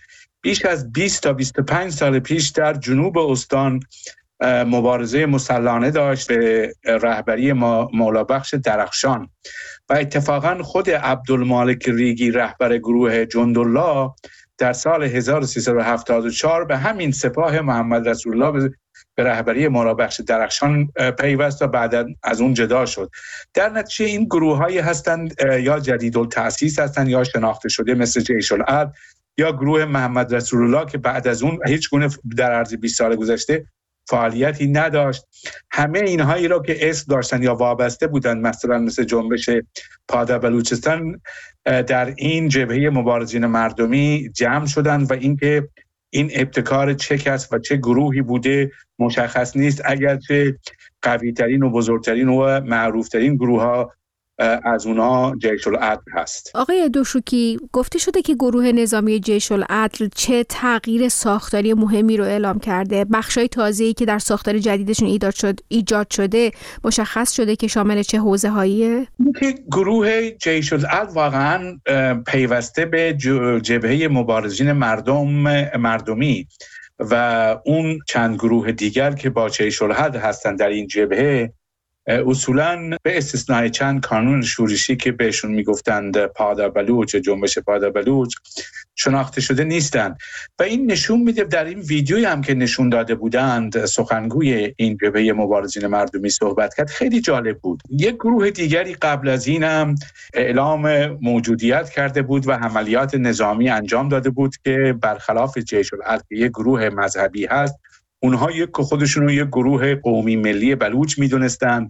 بیش از بیست تا بیست و پنج سال پیش در جنوب استان مبارزه مسلحانه داشت به رهبری مولابخش درخشان و اتفاقا خود عبدالمالک ریگی رهبر گروه جندالله در سال هزار و سیصد و هفتاد و چهار به همین سپاه محمد رسول الله به رهبری مولابخش درخشان پیوست و بعد از اون جدا شد. در نتیجه این گروه‌هایی هستند یا جدیدالتأسیس هستند یا شناخته شده مثل جیش العدل یا گروه محمد رسول الله که بعد از اون هیچ گونه در عرض بیست سال گذشته فعالیتی نداشت. همه اینهایی را که اسم داشتن یا وابسته بودند، مثلا مثل جنبش پادا بلوچستان، در این جبهه مبارزین مردمی جمع شدند و اینکه این ابتکار چه کس و چه گروهی بوده مشخص نیست، اگرچه قوی ترین و بزرگترین و معروف ترین گروه ها از اونا جیش العدل هست. آقای دوشوکی، گفته شده که گروه نظامی جیش العدل چه تغییر ساختاری مهمی رو اعلام کرده. بخشای تازه‌ای که در ساختار جدیدشون ایجاد شد ایجاد شده مشخص شده که شامل چه حوزه‌هاییه؟ گروه جیش العدل واقعا پیوسته به جبهه مبارزین مردم مردمی و اون چند گروه دیگر که با جیش العدل هستند در این جبهه اصولاً به استثنای چند کانون شورشی که بهشون میگفتند پادا بلوچ، جنبش پادا بلوچ، شناخته شده نیستند و این نشون میده. در این ویدیویی هم که نشون داده بودند سخنگوی این جبهه مبارزین مردمی صحبت کرد، خیلی جالب بود. یک گروه دیگری قبل از این هم اعلام موجودیت کرده بود و عملیات نظامی انجام داده بود که برخلاف جیش العدل یک گروه مذهبی هست، اونها یک خودشون رو یک گروه قومی ملی بلوچ میدونستند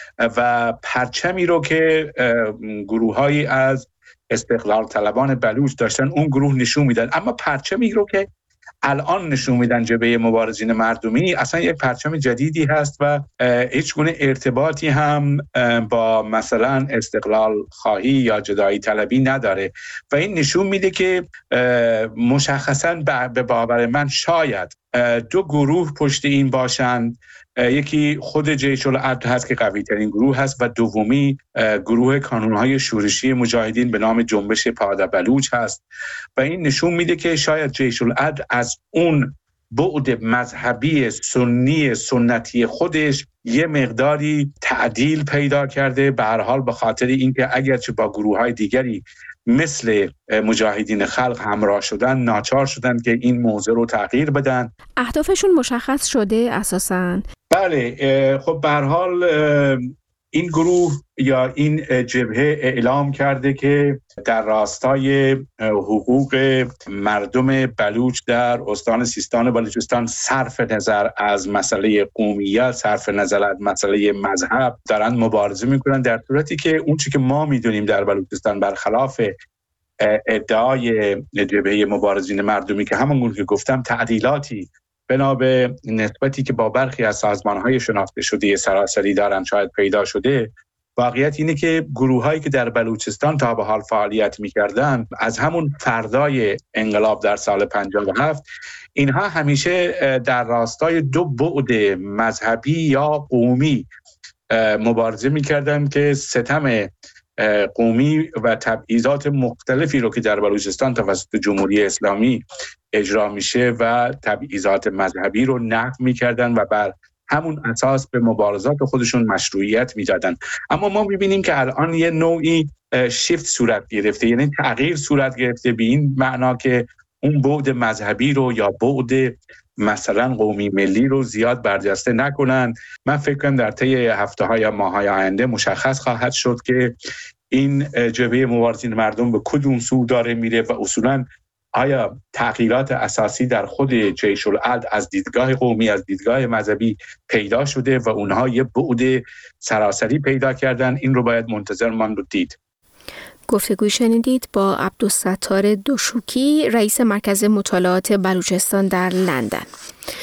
و پرچمی رو که گروه‌هایی از استقلال طلبان بلوچ داشتن اون گروه نشون میدن، اما پرچمی رو که الان نشون میدن جبهه مبارزین مردمی اصلا یک پرچم جدیدی هست و هیچ گونه ارتباطی هم با مثلا استقلال خواهی یا جدایی طلبی نداره و این نشون میده که مشخصا به باور من شاید دو گروه پشت این باشند. یکی خود جیش العدل هست که قوی ترین گروه هست و دومی گروه کانونهای شورشی مجاهدین به نام جنبش پادا بلوچ هست و این نشون میده که شاید جیش العدل از اون بعد مذهبی سنی سنتی خودش یه مقداری تعدیل پیدا کرده، به هر حال به خاطر اینکه اگرچه با گروه‌های دیگری مثل مجاهدین خلق همراه شدن، ناچار شدن که این موضوع رو تغییر بدن. اهدافشون مشخص شده اساساً؟ بله، خب به هر حال این گروه یا این جبهه اعلام کرده که در راستای حقوق مردم بلوچ در استان سیستان و بلوچستان صرف نظر از مسئله قومیت، صرف نظر از مسئله مذهب دارن مبارزه میکنن، در صورتی که اون چیزی که ما میدونیم در بلوچستان برخلاف ادعای جبهه مبارزین مردمی که همون که گفتم تعدیلاتی بنا به نسبتی که با برخی از سازمان‌های شناخته شده سراسری دارن شاید پیدا شده، واقعیت اینه که گروه‌هایی که در بلوچستان تا به حال فعالیت می‌کردن از همون فردای انقلاب در سال پنجاه و هفت اینها همیشه در راستای دو بعد مذهبی یا قومی مبارزه می‌کردن که ستم قومی و تبعیضات مختلفی رو که در بلوچستان توسط جمهوری اسلامی اجرا میشه و تبعیضات مذهبی رو نقض میکردن و بر همون اساس به مبارزات خودشون مشروعیت میدادن. اما ما میبینیم که الان یه نوعی شیفت صورت گرفته، یعنی تغییر صورت گرفته به این معنا که اون بعد مذهبی رو یا بعد مثلا قومی ملی رو زیاد برجسته نکنن. من فکر کنم در طی هفته‌ها یا ماه‌های آینده مشخص خواهد شد که این جبهه مبارزین مردم به کدوم سو داره میره و اصولاً آیا تغییرات اساسی در خود جیش العدل از دیدگاه قومی، از دیدگاه مذهبی پیدا شده و اونها یه بعد سراسری پیدا کردن. این رو باید منتظر ماند و دید. گفتگوی شنیدید با عبدالستار دوشوکی، رئیس مرکز مطالعات بلوچستان در لندن.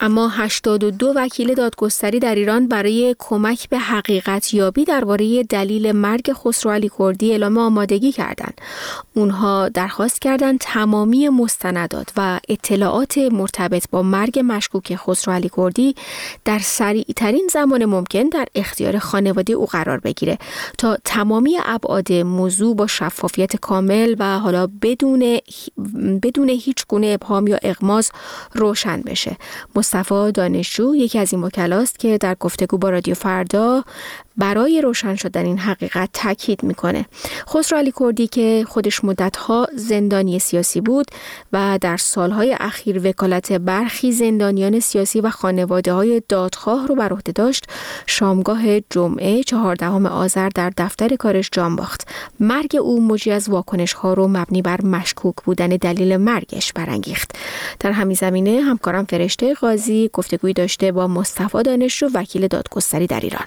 اما هشتاد و دو وکیل دادگستری در ایران برای کمک به حقیقت یابی درباره دلیل مرگ خسرو علی کردی اعلام آمادگی کردند. اونها درخواست کردند تمامی مستندات و اطلاعات مرتبط با مرگ مشکوک خسرو علی کردی در سریعترین زمان ممکن در اختیار خانواده او قرار بگیره تا تمامی ابعاد موضوع با شفافیت کامل و حالا بدون بدون هیچ گونه ابهام یا اغماض روشن بشه. مصطفی دانشجو یکی از این وکلاست که در گفتگو با رادیو فردا برای روشن شدن این حقیقت تاکید میکنه. خسرو علی کردی که خودش مدتها زندانی سیاسی بود و در سالهای اخیر وکالت برخی زندانیان سیاسی و خانواده‌های دادخواه رو بر عهده داشت، شامگاه جمعه چهاردهم آذر در دفتر کارش جان باخت. مرگ او موجی از واکنش‌ها رو مبنی بر مشکوک بودن دلیل مرگش برانگیخت. در همین زمینه همکارم فرشته قاضی گفتگویی داشته با مصطفی دانشجو وکیل دادگستری در ایران.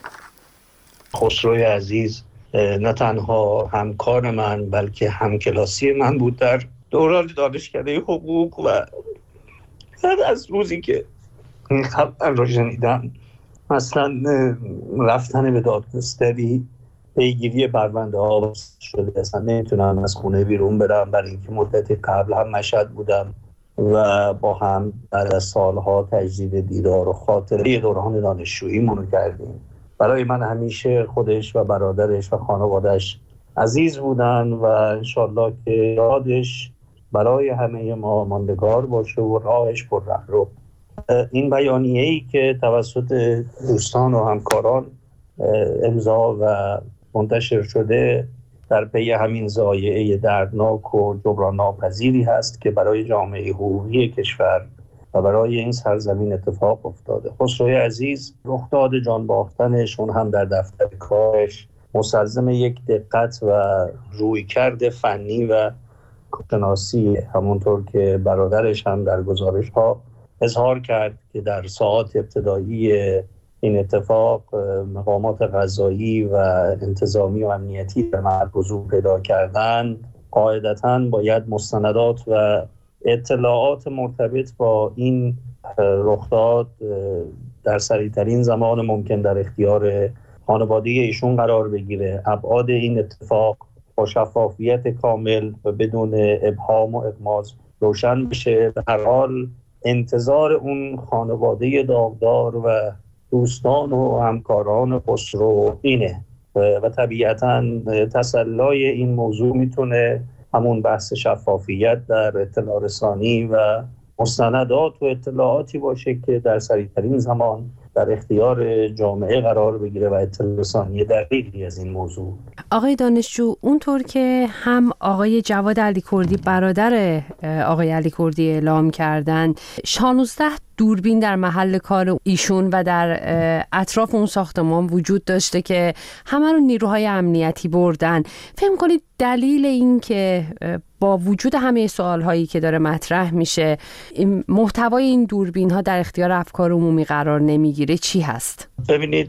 خسروی عزیز نه تنها همکار من بلکه همکلاسی من بود در دوران دانشکده حقوق و بعد از روزی که این خبر را شنیدم مثلا رفتن به دادگستری پیگیری پرونده ها شده، اصلا نمیتونم از خونه بیرون برم برای اینکه مدتی قبل هم مشهد بودم و با هم بعد از سالها تجدید دیدار و خاطره دوران دانشجویی منو کردیم. برای من همیشه خودش و برادرش و خانوادش عزیز بودن و انشالله که یادش برای همه ما ماندگار باشه و راهش پر رهرو. این بیانیه‌ای که توسط دوستان و همکاران امضا و منتشر شده در پی همین ضایعه دردناک و جبران ناپذیری هست که برای جامعه حقوقی کشور و برای این سرزمین اتفاق افتاده. خسروی عزیز رخداد جان باختنشون هم در دفتر کارش مستلزم یک دقت و رویکرد فنی و شناسی، همونطور که برادرش هم در گزارش ها اظهار کرد که در ساعات ابتدایی این اتفاق مقامات قضایی و انتظامی و امنیتی به محل حضور پیدا کردند. قاعدتاً باید مستندات و اطلاعات مرتبط با این رخداد در سریعترین زمان ممکن در اختیار خانواده ایشون قرار بگیره. ابعاد این اتفاق با شفافیت کامل و بدون ابهام و اغماض روشن بشه. به هر حال انتظار اون خانواده داغدار و دوستان و همکاران خسرو اینه و طبیعتاً تسلای این موضوع میتونه همون بحث شفافیت در اطلاع رسانی و مستندات و اطلاعاتی باشه که در سریعترین زمان در اختیار جامعه قرار بگیره و اطلاع رسانی دقیقی از این موضوع. آقای دانشجو، اونطور که هم آقای جواد علی کردی برادر آقای علی کردی اعلام کردن، شانزده دوربین در محل کار ایشون و در اطراف اون ساختمان وجود داشته که همه رو نیروهای امنیتی بردن. فهم کنید دلیل این که با وجود همه سوالهایی که داره مطرح میشه محتوای این دوربین ها در اختیار افکار عمومی قرار نمیگیره چی هست؟ ببینید،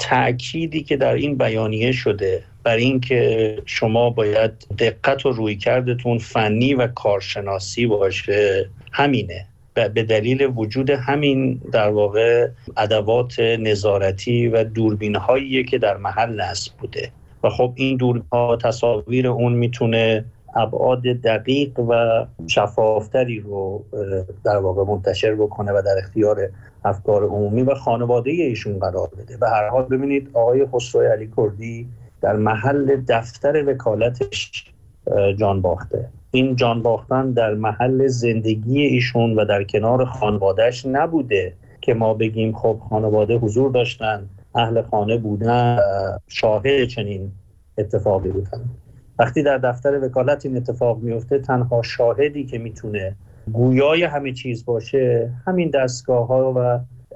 تأکیدی که در این بیانیه شده بر این که شما باید دقت و رویکردتون فنی و کارشناسی باشه همینه. به دلیل وجود همین در واقع ادوات نظارتی و دوربین هایی که در محل نصب بوده و خب این دوربین ها تصاویر اون میتونه ابعاد دقیق و شفافتری رو در واقع منتشر بکنه و در اختیار افکار عمومی و خانواده ایشون قرار بده. به هر حال ببینید آقای خسرو علی کردی در محل دفتر وکالتش جان باخته. این جان باختن در محل زندگی ایشون و در کنار خانوادهش نبوده که ما بگیم خب خانواده حضور داشتن، اهل خانه بودن، شاهد چنین اتفاقی بودن. وقتی در دفتر وکالت این اتفاق میفته تنها شاهدی که میتونه گویای همه چیز باشه همین دستگاه ها و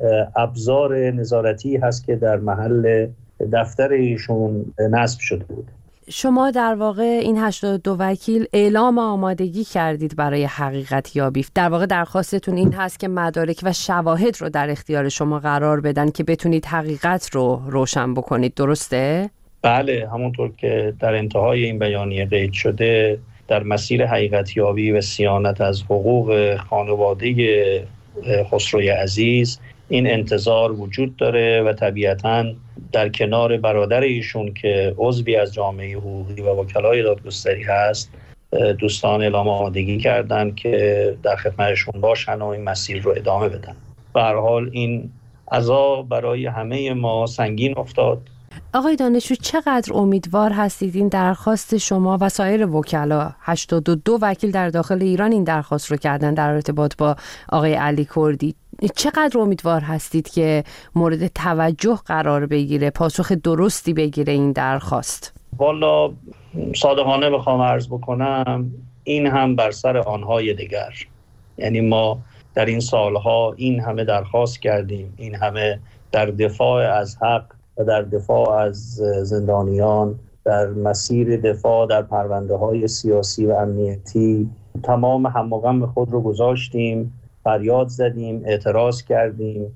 ابزار نظارتی هست که در محل دفتر ایشون نصب شده بود. شما در واقع این هشتاد و دو وکیل اعلام آمادگی کردید برای حقیقت یابی. در واقع درخواستتون این هست که مدارک و شواهد رو در اختیار شما قرار بدن که بتونید حقیقت رو روشن بکنید، درسته؟ بله، همونطور که در انتهای این بیانیه قید شده در مسیر حقیقت یابی و صیانت از حقوق خانواده خسروی عزیز این انتظار وجود داره و طبیعتاً در کنار برادر ایشون که عضوی از جامعه حقوقی و وکلای دادگستری هست دوستان اعلام آمادگی کردن که در خدمتشون باشن و این مسیر رو ادامه بدن. به هر حال این عزا برای همه ما سنگین افتاد. آقای دانشجو چقدر امیدوار هستید این درخواست شما و سایر وکلا، هشتاد و دو وکیل در داخل ایران این درخواست رو کردن در ارتباط با آقای علی کردی، چقدر امیدوار هستید که مورد توجه قرار بگیره، پاسخ درستی بگیره این درخواست؟ والا صادقانه بخوام عرض بکنم این هم بر سر آنهای دیگر، یعنی ما در این سالها این همه درخواست کردیم، این همه در دفاع از حق و در دفاع از زندانیان، در مسیر دفاع در پرونده های سیاسی و امنیتی تمام هم و غم خود رو گذاشتیم، فریاد زدیم، اعتراض کردیم،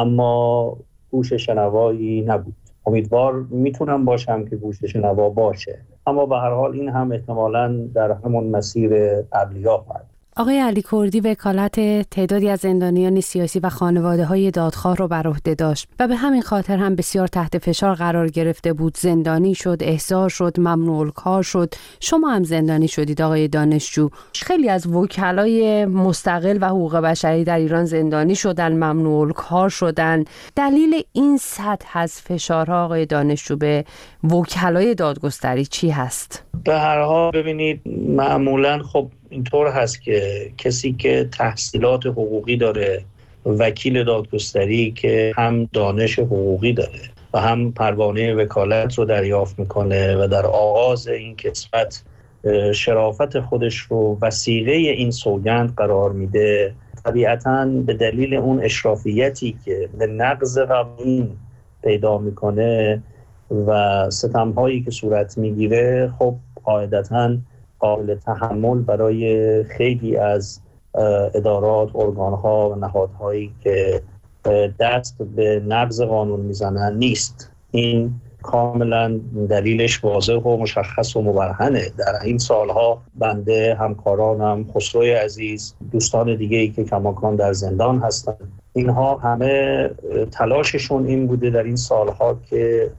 اما گوش شنوایی نبود. امیدوار میتونم باشم که گوش شنوا باشه، اما به هر حال این هم احتمالاً در همون مسیر قبلی‌ها خواهد. آقای علی کردی وکالت تعدادی از زندانیان سیاسی و خانواده‌های دادخواه رو بر عهده داشت و به همین خاطر هم بسیار تحت فشار قرار گرفته بود. زندانی شد، احضار شد، ممنوع الکار شد. شما هم زندانی شدید آقای دانشجو. خیلی از وکلای مستقل و حقوق بشری در ایران زندانی شدن، ممنوع الکار شدن. دلیل این سطح از فشارها آقای دانشجو به وکلای دادگستری چی هست؟ به هر حال ببینید معمولاً خب اینطور هست که کسی که تحصیلات حقوقی داره، وکیل دادگستری که هم دانش حقوقی داره و هم پروانه وکالت رو دریافت میکنه و در آغاز این کسبت شرافت خودش رو وسیله این سوگند قرار میده، طبیعتاً به دلیل اون اشرافیتی که به نقض قوانین پیدا میکنه و ستم‌هایی که صورت میگیره، خب قاعدتاً قابل تحمل برای خیلی از ادارات، ارگان‌ها و نهادهایی که دست به نقض قانون میزنن نیست. این کاملا دلیلش واضح و مشخص و مبرهنه. در این سالها بنده، همکارانم، خسروی عزیز، دوستان دیگه‌ای که کماکان در زندان هستن، اینها همه تلاششون این بوده در این سالها که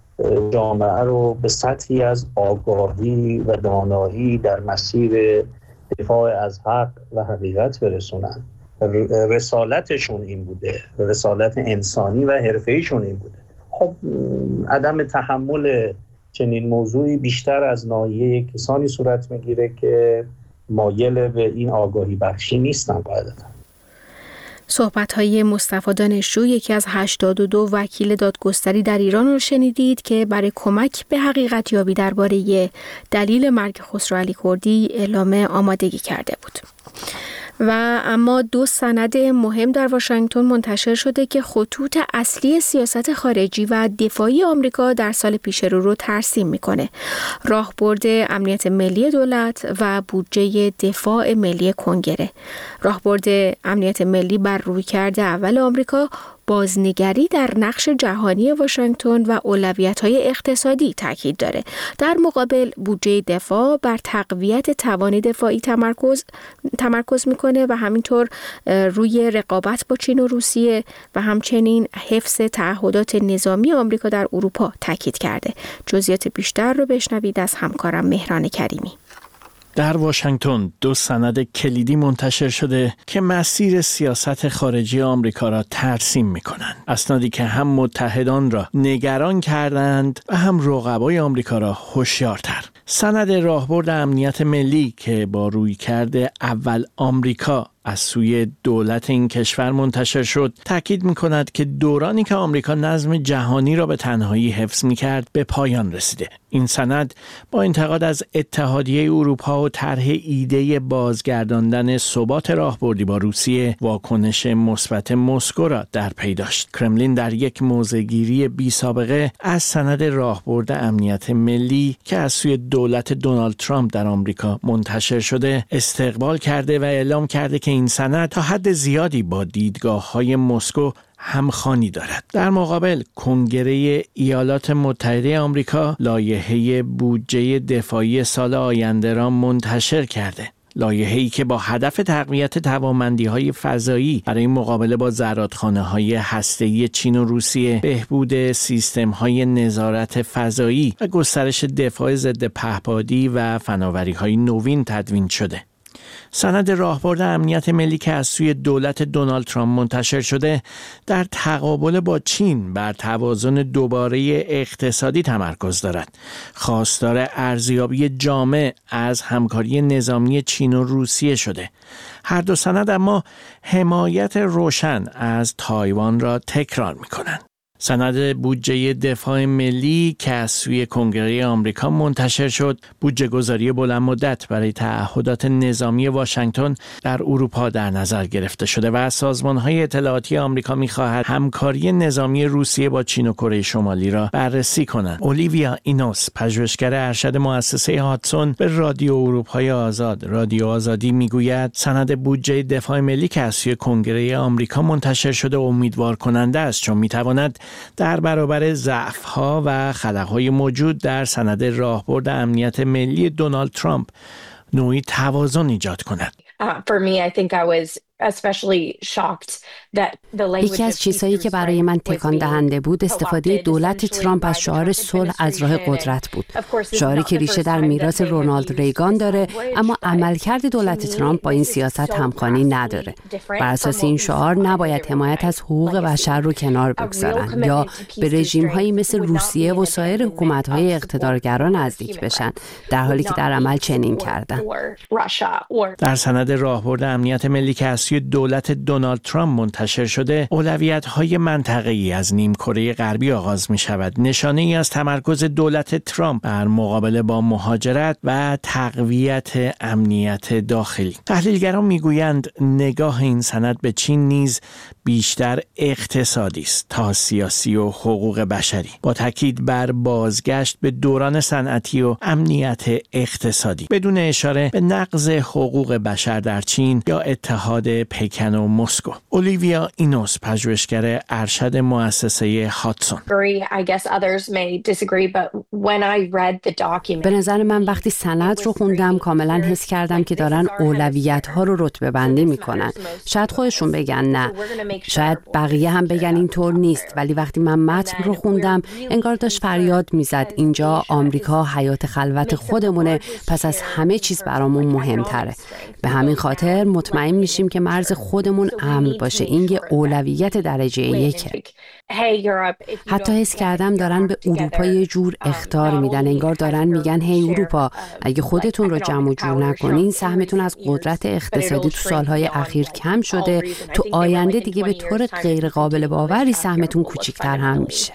جامعه رو به سطحی از آگاهی و دانایی در مسیر دفاع از حق و حقیقت برسونن. رسالتشون این بوده، رسالت انسانی و حرفه‌ایشون این بوده. خب عدم تحمل چنین موضوعی بیشتر از ناحیه کسانی صورت میگیره که مایل به این آگاهی بخشی نیستن. قاعدتاً صحبت‌های مصطفی دانشجو، یکی از هشتاد و دو وکیل دادگستری در ایران رو شنیدید که برای کمک به حقیقت یابی درباره دلیل مرگ خسرو علی کردی اعلام آمادگی کرده بود. و اما دو سند مهم در واشنگتن منتشر شده که خطوط اصلی سیاست خارجی و دفاعی آمریکا در سال پیش رو رو ترسیم میکنه. راهبرد امنیت ملی دولت و بودجه دفاع ملی کنگره. راهبرد امنیت ملی بر رویکرد اول آمریکا بازنگری در نقش جهانی واشنگتن و اولویت‌های اقتصادی تاکید داره. در مقابل بودجه دفاع بر تقویت توان دفاعی تمرکز تمرکز میکنه و همینطور روی رقابت با چین و روسیه و همچنین حفظ تعهدات نظامی آمریکا در اروپا تاکید کرده. جزئیات بیشتر رو بشنوید از همکارم مهران کریمی. در واشنگتن دو سند کلیدی منتشر شده که مسیر سیاست خارجی آمریکا را ترسیم می‌کنند. اسنادی که هم متحدان را نگران کردند و هم رقبای آمریکا را هوشیارتر. سند راهبرد امنیت ملی که با رویکرد اول آمریکا از سوی دولت این کشور منتشر شد، تاکید می‌کند که دورانی که آمریکا نظم جهانی را به تنهایی حفظ می‌کرد به پایان رسیده. این سند با انتقاد از اتحادیه اروپا و طرح ایده بازگرداندن ثبات راهبردی با روسیه، واکنش مثبت مسکو را در پی داشت. کرملین در یک موضع‌گیری بی سابقه از سند راهبرد امنیت ملی که از سوی دولت دونالد ترامپ در آمریکا منتشر شده استقبال کرده و اعلام کرده که این سند تا حد زیادی با دیدگاه‌های مسکو همخوانی دارد. در مقابل کنگره ایالات متحده آمریکا لایحه بودجه دفاعی سال آینده را منتشر کرده. لایحه‌ای که با هدف تقویت توانمندی‌های فضایی برای مقابله با زرادخانه‌های هسته‌ای چین و روسیه، بهبود سیستم‌های نظارت فضایی و گسترش دفاع ضد پهپادی و فناوری‌های نوین تدوین شده. سند راهبرد امنیت ملی که از سوی دولت دونالد ترامپ منتشر شده در تقابل با چین بر توازن دوباره اقتصادی تمرکز دارد. خواستار ارزیابی جامع از همکاری نظامی چین و روسیه شده. هر دو سند اما حمایت روشن از تایوان را تکرار می‌کنند. سند بودجه دفاع ملی که از سوی کنگره آمریکا منتشر شد، بودجه گذاری بلند مدت برای تعهدات نظامی واشنگتن در اروپا در نظر گرفته شده و از سازمان‌های اطلاعاتی آمریکا می‌خواهد همکاری نظامی روسیه با چین و کره شمالی را بررسی کنند. اولیویا اینوس، پژوهشگر ارشد مؤسسه هاتسون به رادیو اروپای آزاد، رادیو آزادی میگوید سند بودجه دفاع ملی که از سوی کنگره آمریکا منتشر شده امیدوار کننده است، چون می‌تواند در برابر ضعف‌ها و خلأهای موجود در سند راهبرد امنیت ملی دونالد ترامپ نوعی توازن ایجاد کند. Uh, for me, I think I was especially shocked that the language یکی از چیزهایی که برای من تکان دهنده بود استفاده دولت ترامپ از شعار صلح از راه قدرت بود. شعاری که ریشه در میراث رونالد ریگان داره، اما عملکرد دولت ترامپ با این سیاست همخوانی نداره. بر اساس این شعار نباید حمایت از حقوق بشر رو کنار بگذارن یا به رژیم‌هایی مثل روسیه و سایر حکومت‌های اقتدارگرا نزدیک بشن، در حالی که در عمل چنین کردن. در سند راهبرد امنیت ملی که از سوی دولت دونالد ترامپ منتشر شده، اولویت‌های منطقه‌ای از نیمکره غربی آغاز می‌شود. نشانه‌ای از تمرکز دولت ترامپ بر مقابله با مهاجرت و تقویت امنیت داخلی. تحلیلگران می‌گویند نگاه این سند به چین نیز بیشتر اقتصادی است تا سیاسی و حقوق بشری، با تاکید بر بازگشت به دوران صنعتی و امنیت اقتصادی، بدون اشاره به نقض حقوق بشر در چین یا اتحاد پکن و مسکو. اولیویا اینوس، پژوهشگر ارشد مؤسسه هاتسون. به نظر من وقتی سند رو خوندم کاملا حس کردم که دارن اولویت ها رو رتبه بندی میکنن. شاید خودشون بگن نه، شاید بقیه هم بگن اینطور نیست، ولی وقتی من متن رو خوندم انگار داشت فریاد میزد اینجا آمریکا حیات خلوت خودمونه، پس از همه چیز برامون مهمتره. به همین خاطر مطمئن میشیم که مرز خودمون امن باشه. این یه اولویت درجه یکه. حتی حس کردم دارن به اروپا یه جور اخطار میدن، انگار دارن میگن هی اروپا، اگه خودتون رو جمع و جور نکنین سهمتون از قدرت اقتصادی تو سالهای اخیر کم شده، تو آینده دیگه به طور غیر قابل باوری سهمتون کوچیک‌تر هم میشه.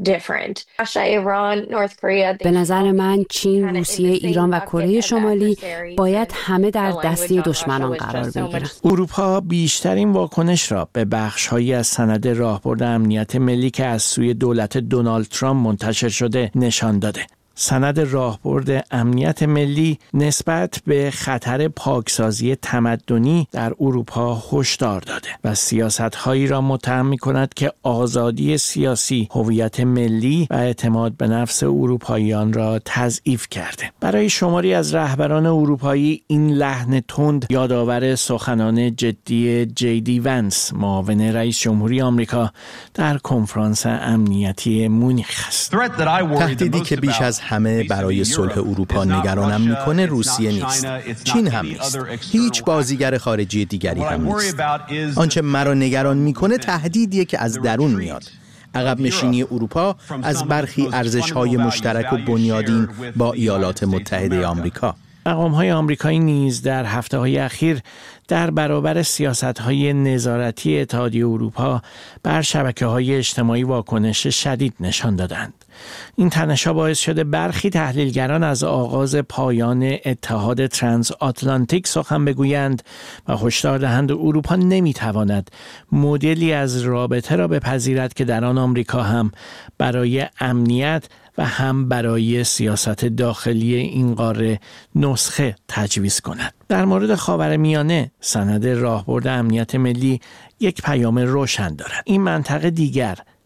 به نظر من چین، روسیه، ایران و کره شمالی باید همه در دسته دشمنان قرار بگیرن. اروپا بیشترین واکنش را به بخش‌هایی از سند راهبرد امنیت ملی که از سوی دولت دونالد ترامپ منتشر شده نشان داده. سند راهبرد امنیت ملی نسبت به خطر پاکسازی تمدنی در اروپا هشدار داده و سیاست‌هایی را متهم می‌کند که آزادی سیاسی، هویت ملی و اعتماد به نفس اروپاییان را تضعیف کرده. برای شماری از رهبران اروپایی این لحن تند یادآور سخنان جدی جی دی ونس، معاون رئیس جمهوری آمریکا در کنفرانس امنیتی مونیخ است. تهدیدی که بیش از همه برای صلح اروپا نگرانم میکنه روسیه نیست، چین هم نیست، هیچ بازیگر خارجی دیگری هم نیست. آنچه مرا نگران میکنه تهدیدیه که از درون میاد. عقب نشینی اروپا از برخی ارزش‌های مشترک و بنیادین با ایالات متحده آمریکا. مقام‌های آمریکایی نیز در هفته‌های اخیر در برابر سیاست‌های نظارتی اتحادیه اروپا بر شبکه‌های اجتماعی واکنش شدید نشان دادند. این تنش‌ها باعث شده برخی تحلیلگران از آغاز پایان اتحاد ترانس آتلانتیک سخن بگویند و هشدار دهند اروپا نمی‌تواند مدلی از رابطه را بپذیرد که در آن آمریکا هم برای امنیت و هم برای سیاست داخلی این قاره نسخه تجویز کند. در مورد خاورمیانه سند راهبرد امنیت ملی یک پیام روشن دارد. این منطقه دیگر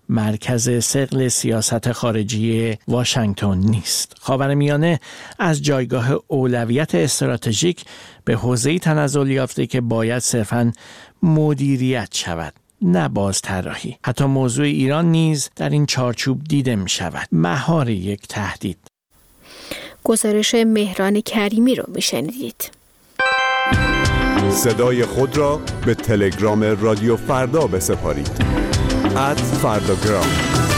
مرکز ثقل سیاست خارجی واشنگتن نیست. خاورمیانه از جایگاه اولویت استراتژیک به حوزه‌ای تنزل یافته که باید صرفاً مدیریت شود، نه بازطراحی. حتی موضوع ایران نیز در این چارچوب دیده می شود، مهار یک تهدید. گزارش مهران کریمی رو میشنیدید. صدای خود را به تلگرام رادیو فردا بسپارید. ات فرداگرام.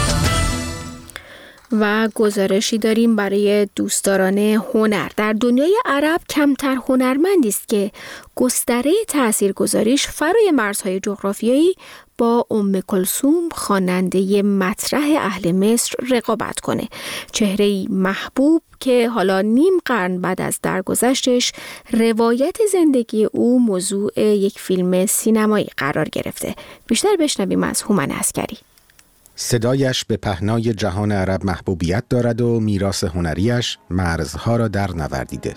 و گزارشی داریم برای دوستداران هنر. در دنیای عرب کمتر هنرمندی است که گستره تاثیرگذاریش فرای مرزهای جغرافیایی با ام کلثوم خواننده مطرح اهل مصر رقابت کنه. چهره‌ای محبوب که حالا نیم قرن بعد از درگذشتش روایت زندگی او موضوع یک فیلم سینمایی قرار گرفته. بیشتر بشنویم از هومن عسکری. صدایش به پهنای جهان عرب محبوبیت دارد و میراث هنریش مرزها را در نوردیده.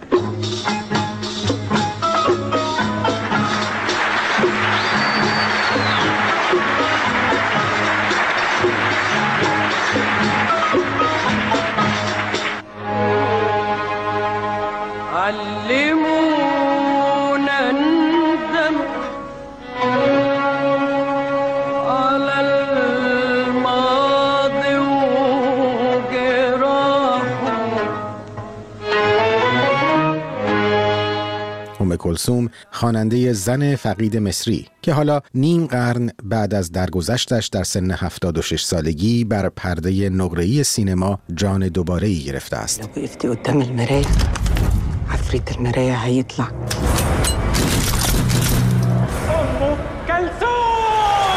ام کلثوم خواننده زن فقید مصری که حالا نیم قرن بعد از درگذشتش در سن هفتاد و شش سالگی بر پرده نقره‌ای سینما جان دوباره‌ای گرفته است. لو وقفتی قدام المراية عفريت المراية هيطلع. ام كلثوم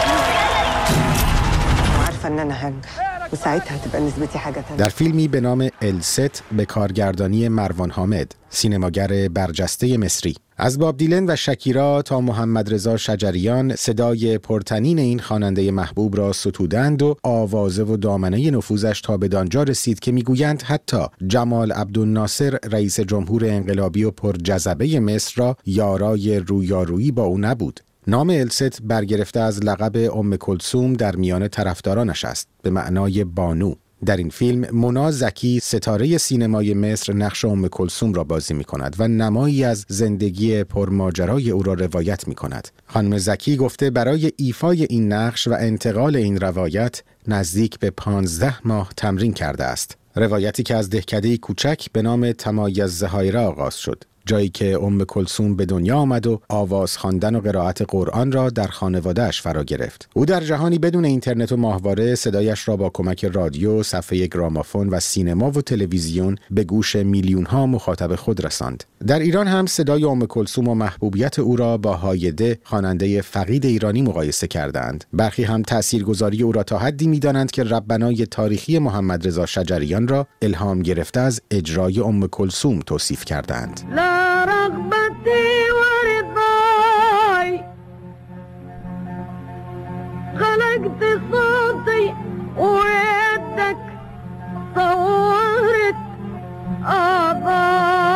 عارفة ان انا هنجح و ساعتها هتبقى نسبتي حاجة تانية. در فیلمی به نام الست به کارگردانی مروان حامد، سینماگر برجسته مصری. از باب دیلن و شکیرا تا محمد رضا شجریان صدای پرتنین این خواننده محبوب را ستودند و آوازه و دامنه نفوذش تا به دانجا رسید که میگویند حتی جمال عبدالناصر رئیس جمهور انقلابی و پرجذبه مصر را یارای رویارویی با او نبود. نام الست برگرفته از لقب ام کلثوم در میان طرفدارانش است، به معنای بانو. در این فیلم مونا زکی ستاره سینمای مصر نقش ام کلثوم را بازی می کند و نمایی از زندگی پرماجرای او را روایت می کند. خانم زکی گفته برای ایفای این نقش و انتقال این روایت نزدیک به پانزده ماه تمرین کرده است. روایتی که از دهکده کوچک به نام تمایز زهایره آغاز شد، جایی که ام کلثوم به دنیا آمد و آواز خواندن و قرائت قرآن را در خانواده‌اش فرا گرفت. او در جهانی بدون اینترنت و ماهواره صدایش را با کمک رادیو، صفحه گرامافون و سینما و تلویزیون به گوش میلیون‌ها مخاطب خود رساند. در ایران هم صدای ام کلثوم و محبوبیت او را با هایده، خواننده فقید ایرانی مقایسه کردند. برخی هم تاثیرگذاری او را تا حدی می‌دانند که ربنای تاریخی محمد رضا شجریان را الهام گرفته از اجرای ام کلثوم توصیف کردند. رغبتي ورضاي خلقت صوتي ويدك صورت أعضاي.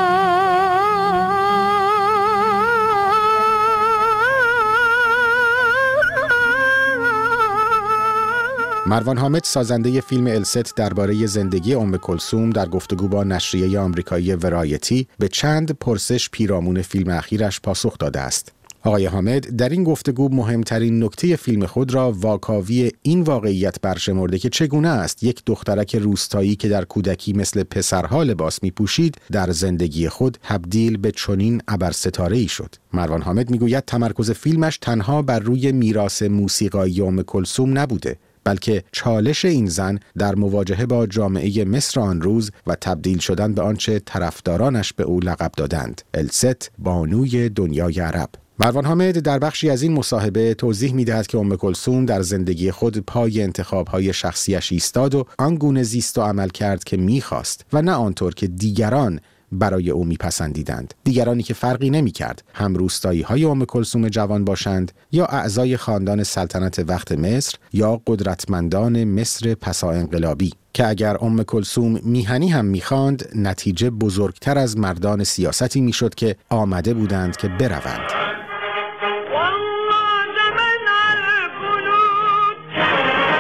مروان حامد سازنده فیلم الست درباره زندگی ام کلثوم در گفتگو با نشریه آمریکایی ورایتی به چند پرسش پیرامون فیلم اخیرش پاسخ داده است. آقای حامد در این گفتگو مهمترین نکته فیلم خود را واکاوی این واقعیت برشمرده که چگونه است یک دخترک روستایی که در کودکی مثل پسرها لباس می‌پوشید در زندگی خود تبدیل به چنین ابرستاره‌ای شد. مروان حامد میگوید تمرکز فیلمش تنها بر روی میراث موسیقایی ام کلثوم نبوده، بلکه چالش این زن در مواجهه با جامعه مصر آن روز و تبدیل شدن به آنچه طرفدارانش به او لقب دادند، الست، بانوی دنیای عرب. مروان حامد در بخشی از این مصاحبه توضیح می‌دهد که ام کلثوم در زندگی خود پای انتخاب‌های شخصیش ایستاد و آنگونه زیست و عمل کرد که می‌خواست و نه آنطور که دیگران برای او میپسندیدند. دیگرانی که فرقی نمی‌کرد هم روستایی‌های ام کلثوم جوان باشند یا اعضای خاندان سلطنت وقت مصر یا قدرتمندان مصر پسا انقلابی، که اگر ام کلثوم میهنی هم می‌خواند نتیجه بزرگتر از مردان سیاستی میشد که آمده بودند که بروند.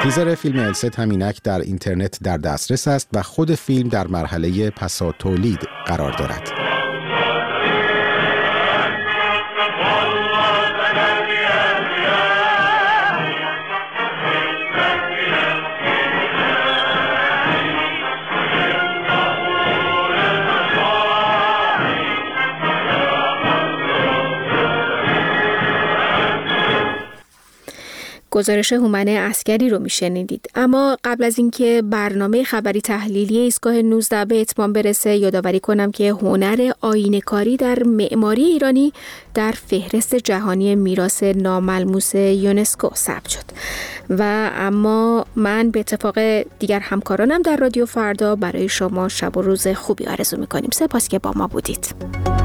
تیزر فیلم الست همینک در اینترنت در دسترس است و خود فیلم در مرحله پسا تولید قرار دارد. گزارش هومن عسکری رو میشنیدید. اما قبل از اینکه برنامه خبری تحلیلی ایستگاه نوزده به اتمام برسه، یادآوری کنم که هنر آینه‌کاری در معماری ایرانی در فهرست جهانی میراث ناملموس یونسکو ثبت شد. و اما من به اتفاق دیگر همکارانم در رادیو فردا برای شما شب و روز خوبی آرزو میکنیم. سپاس که با ما بودید.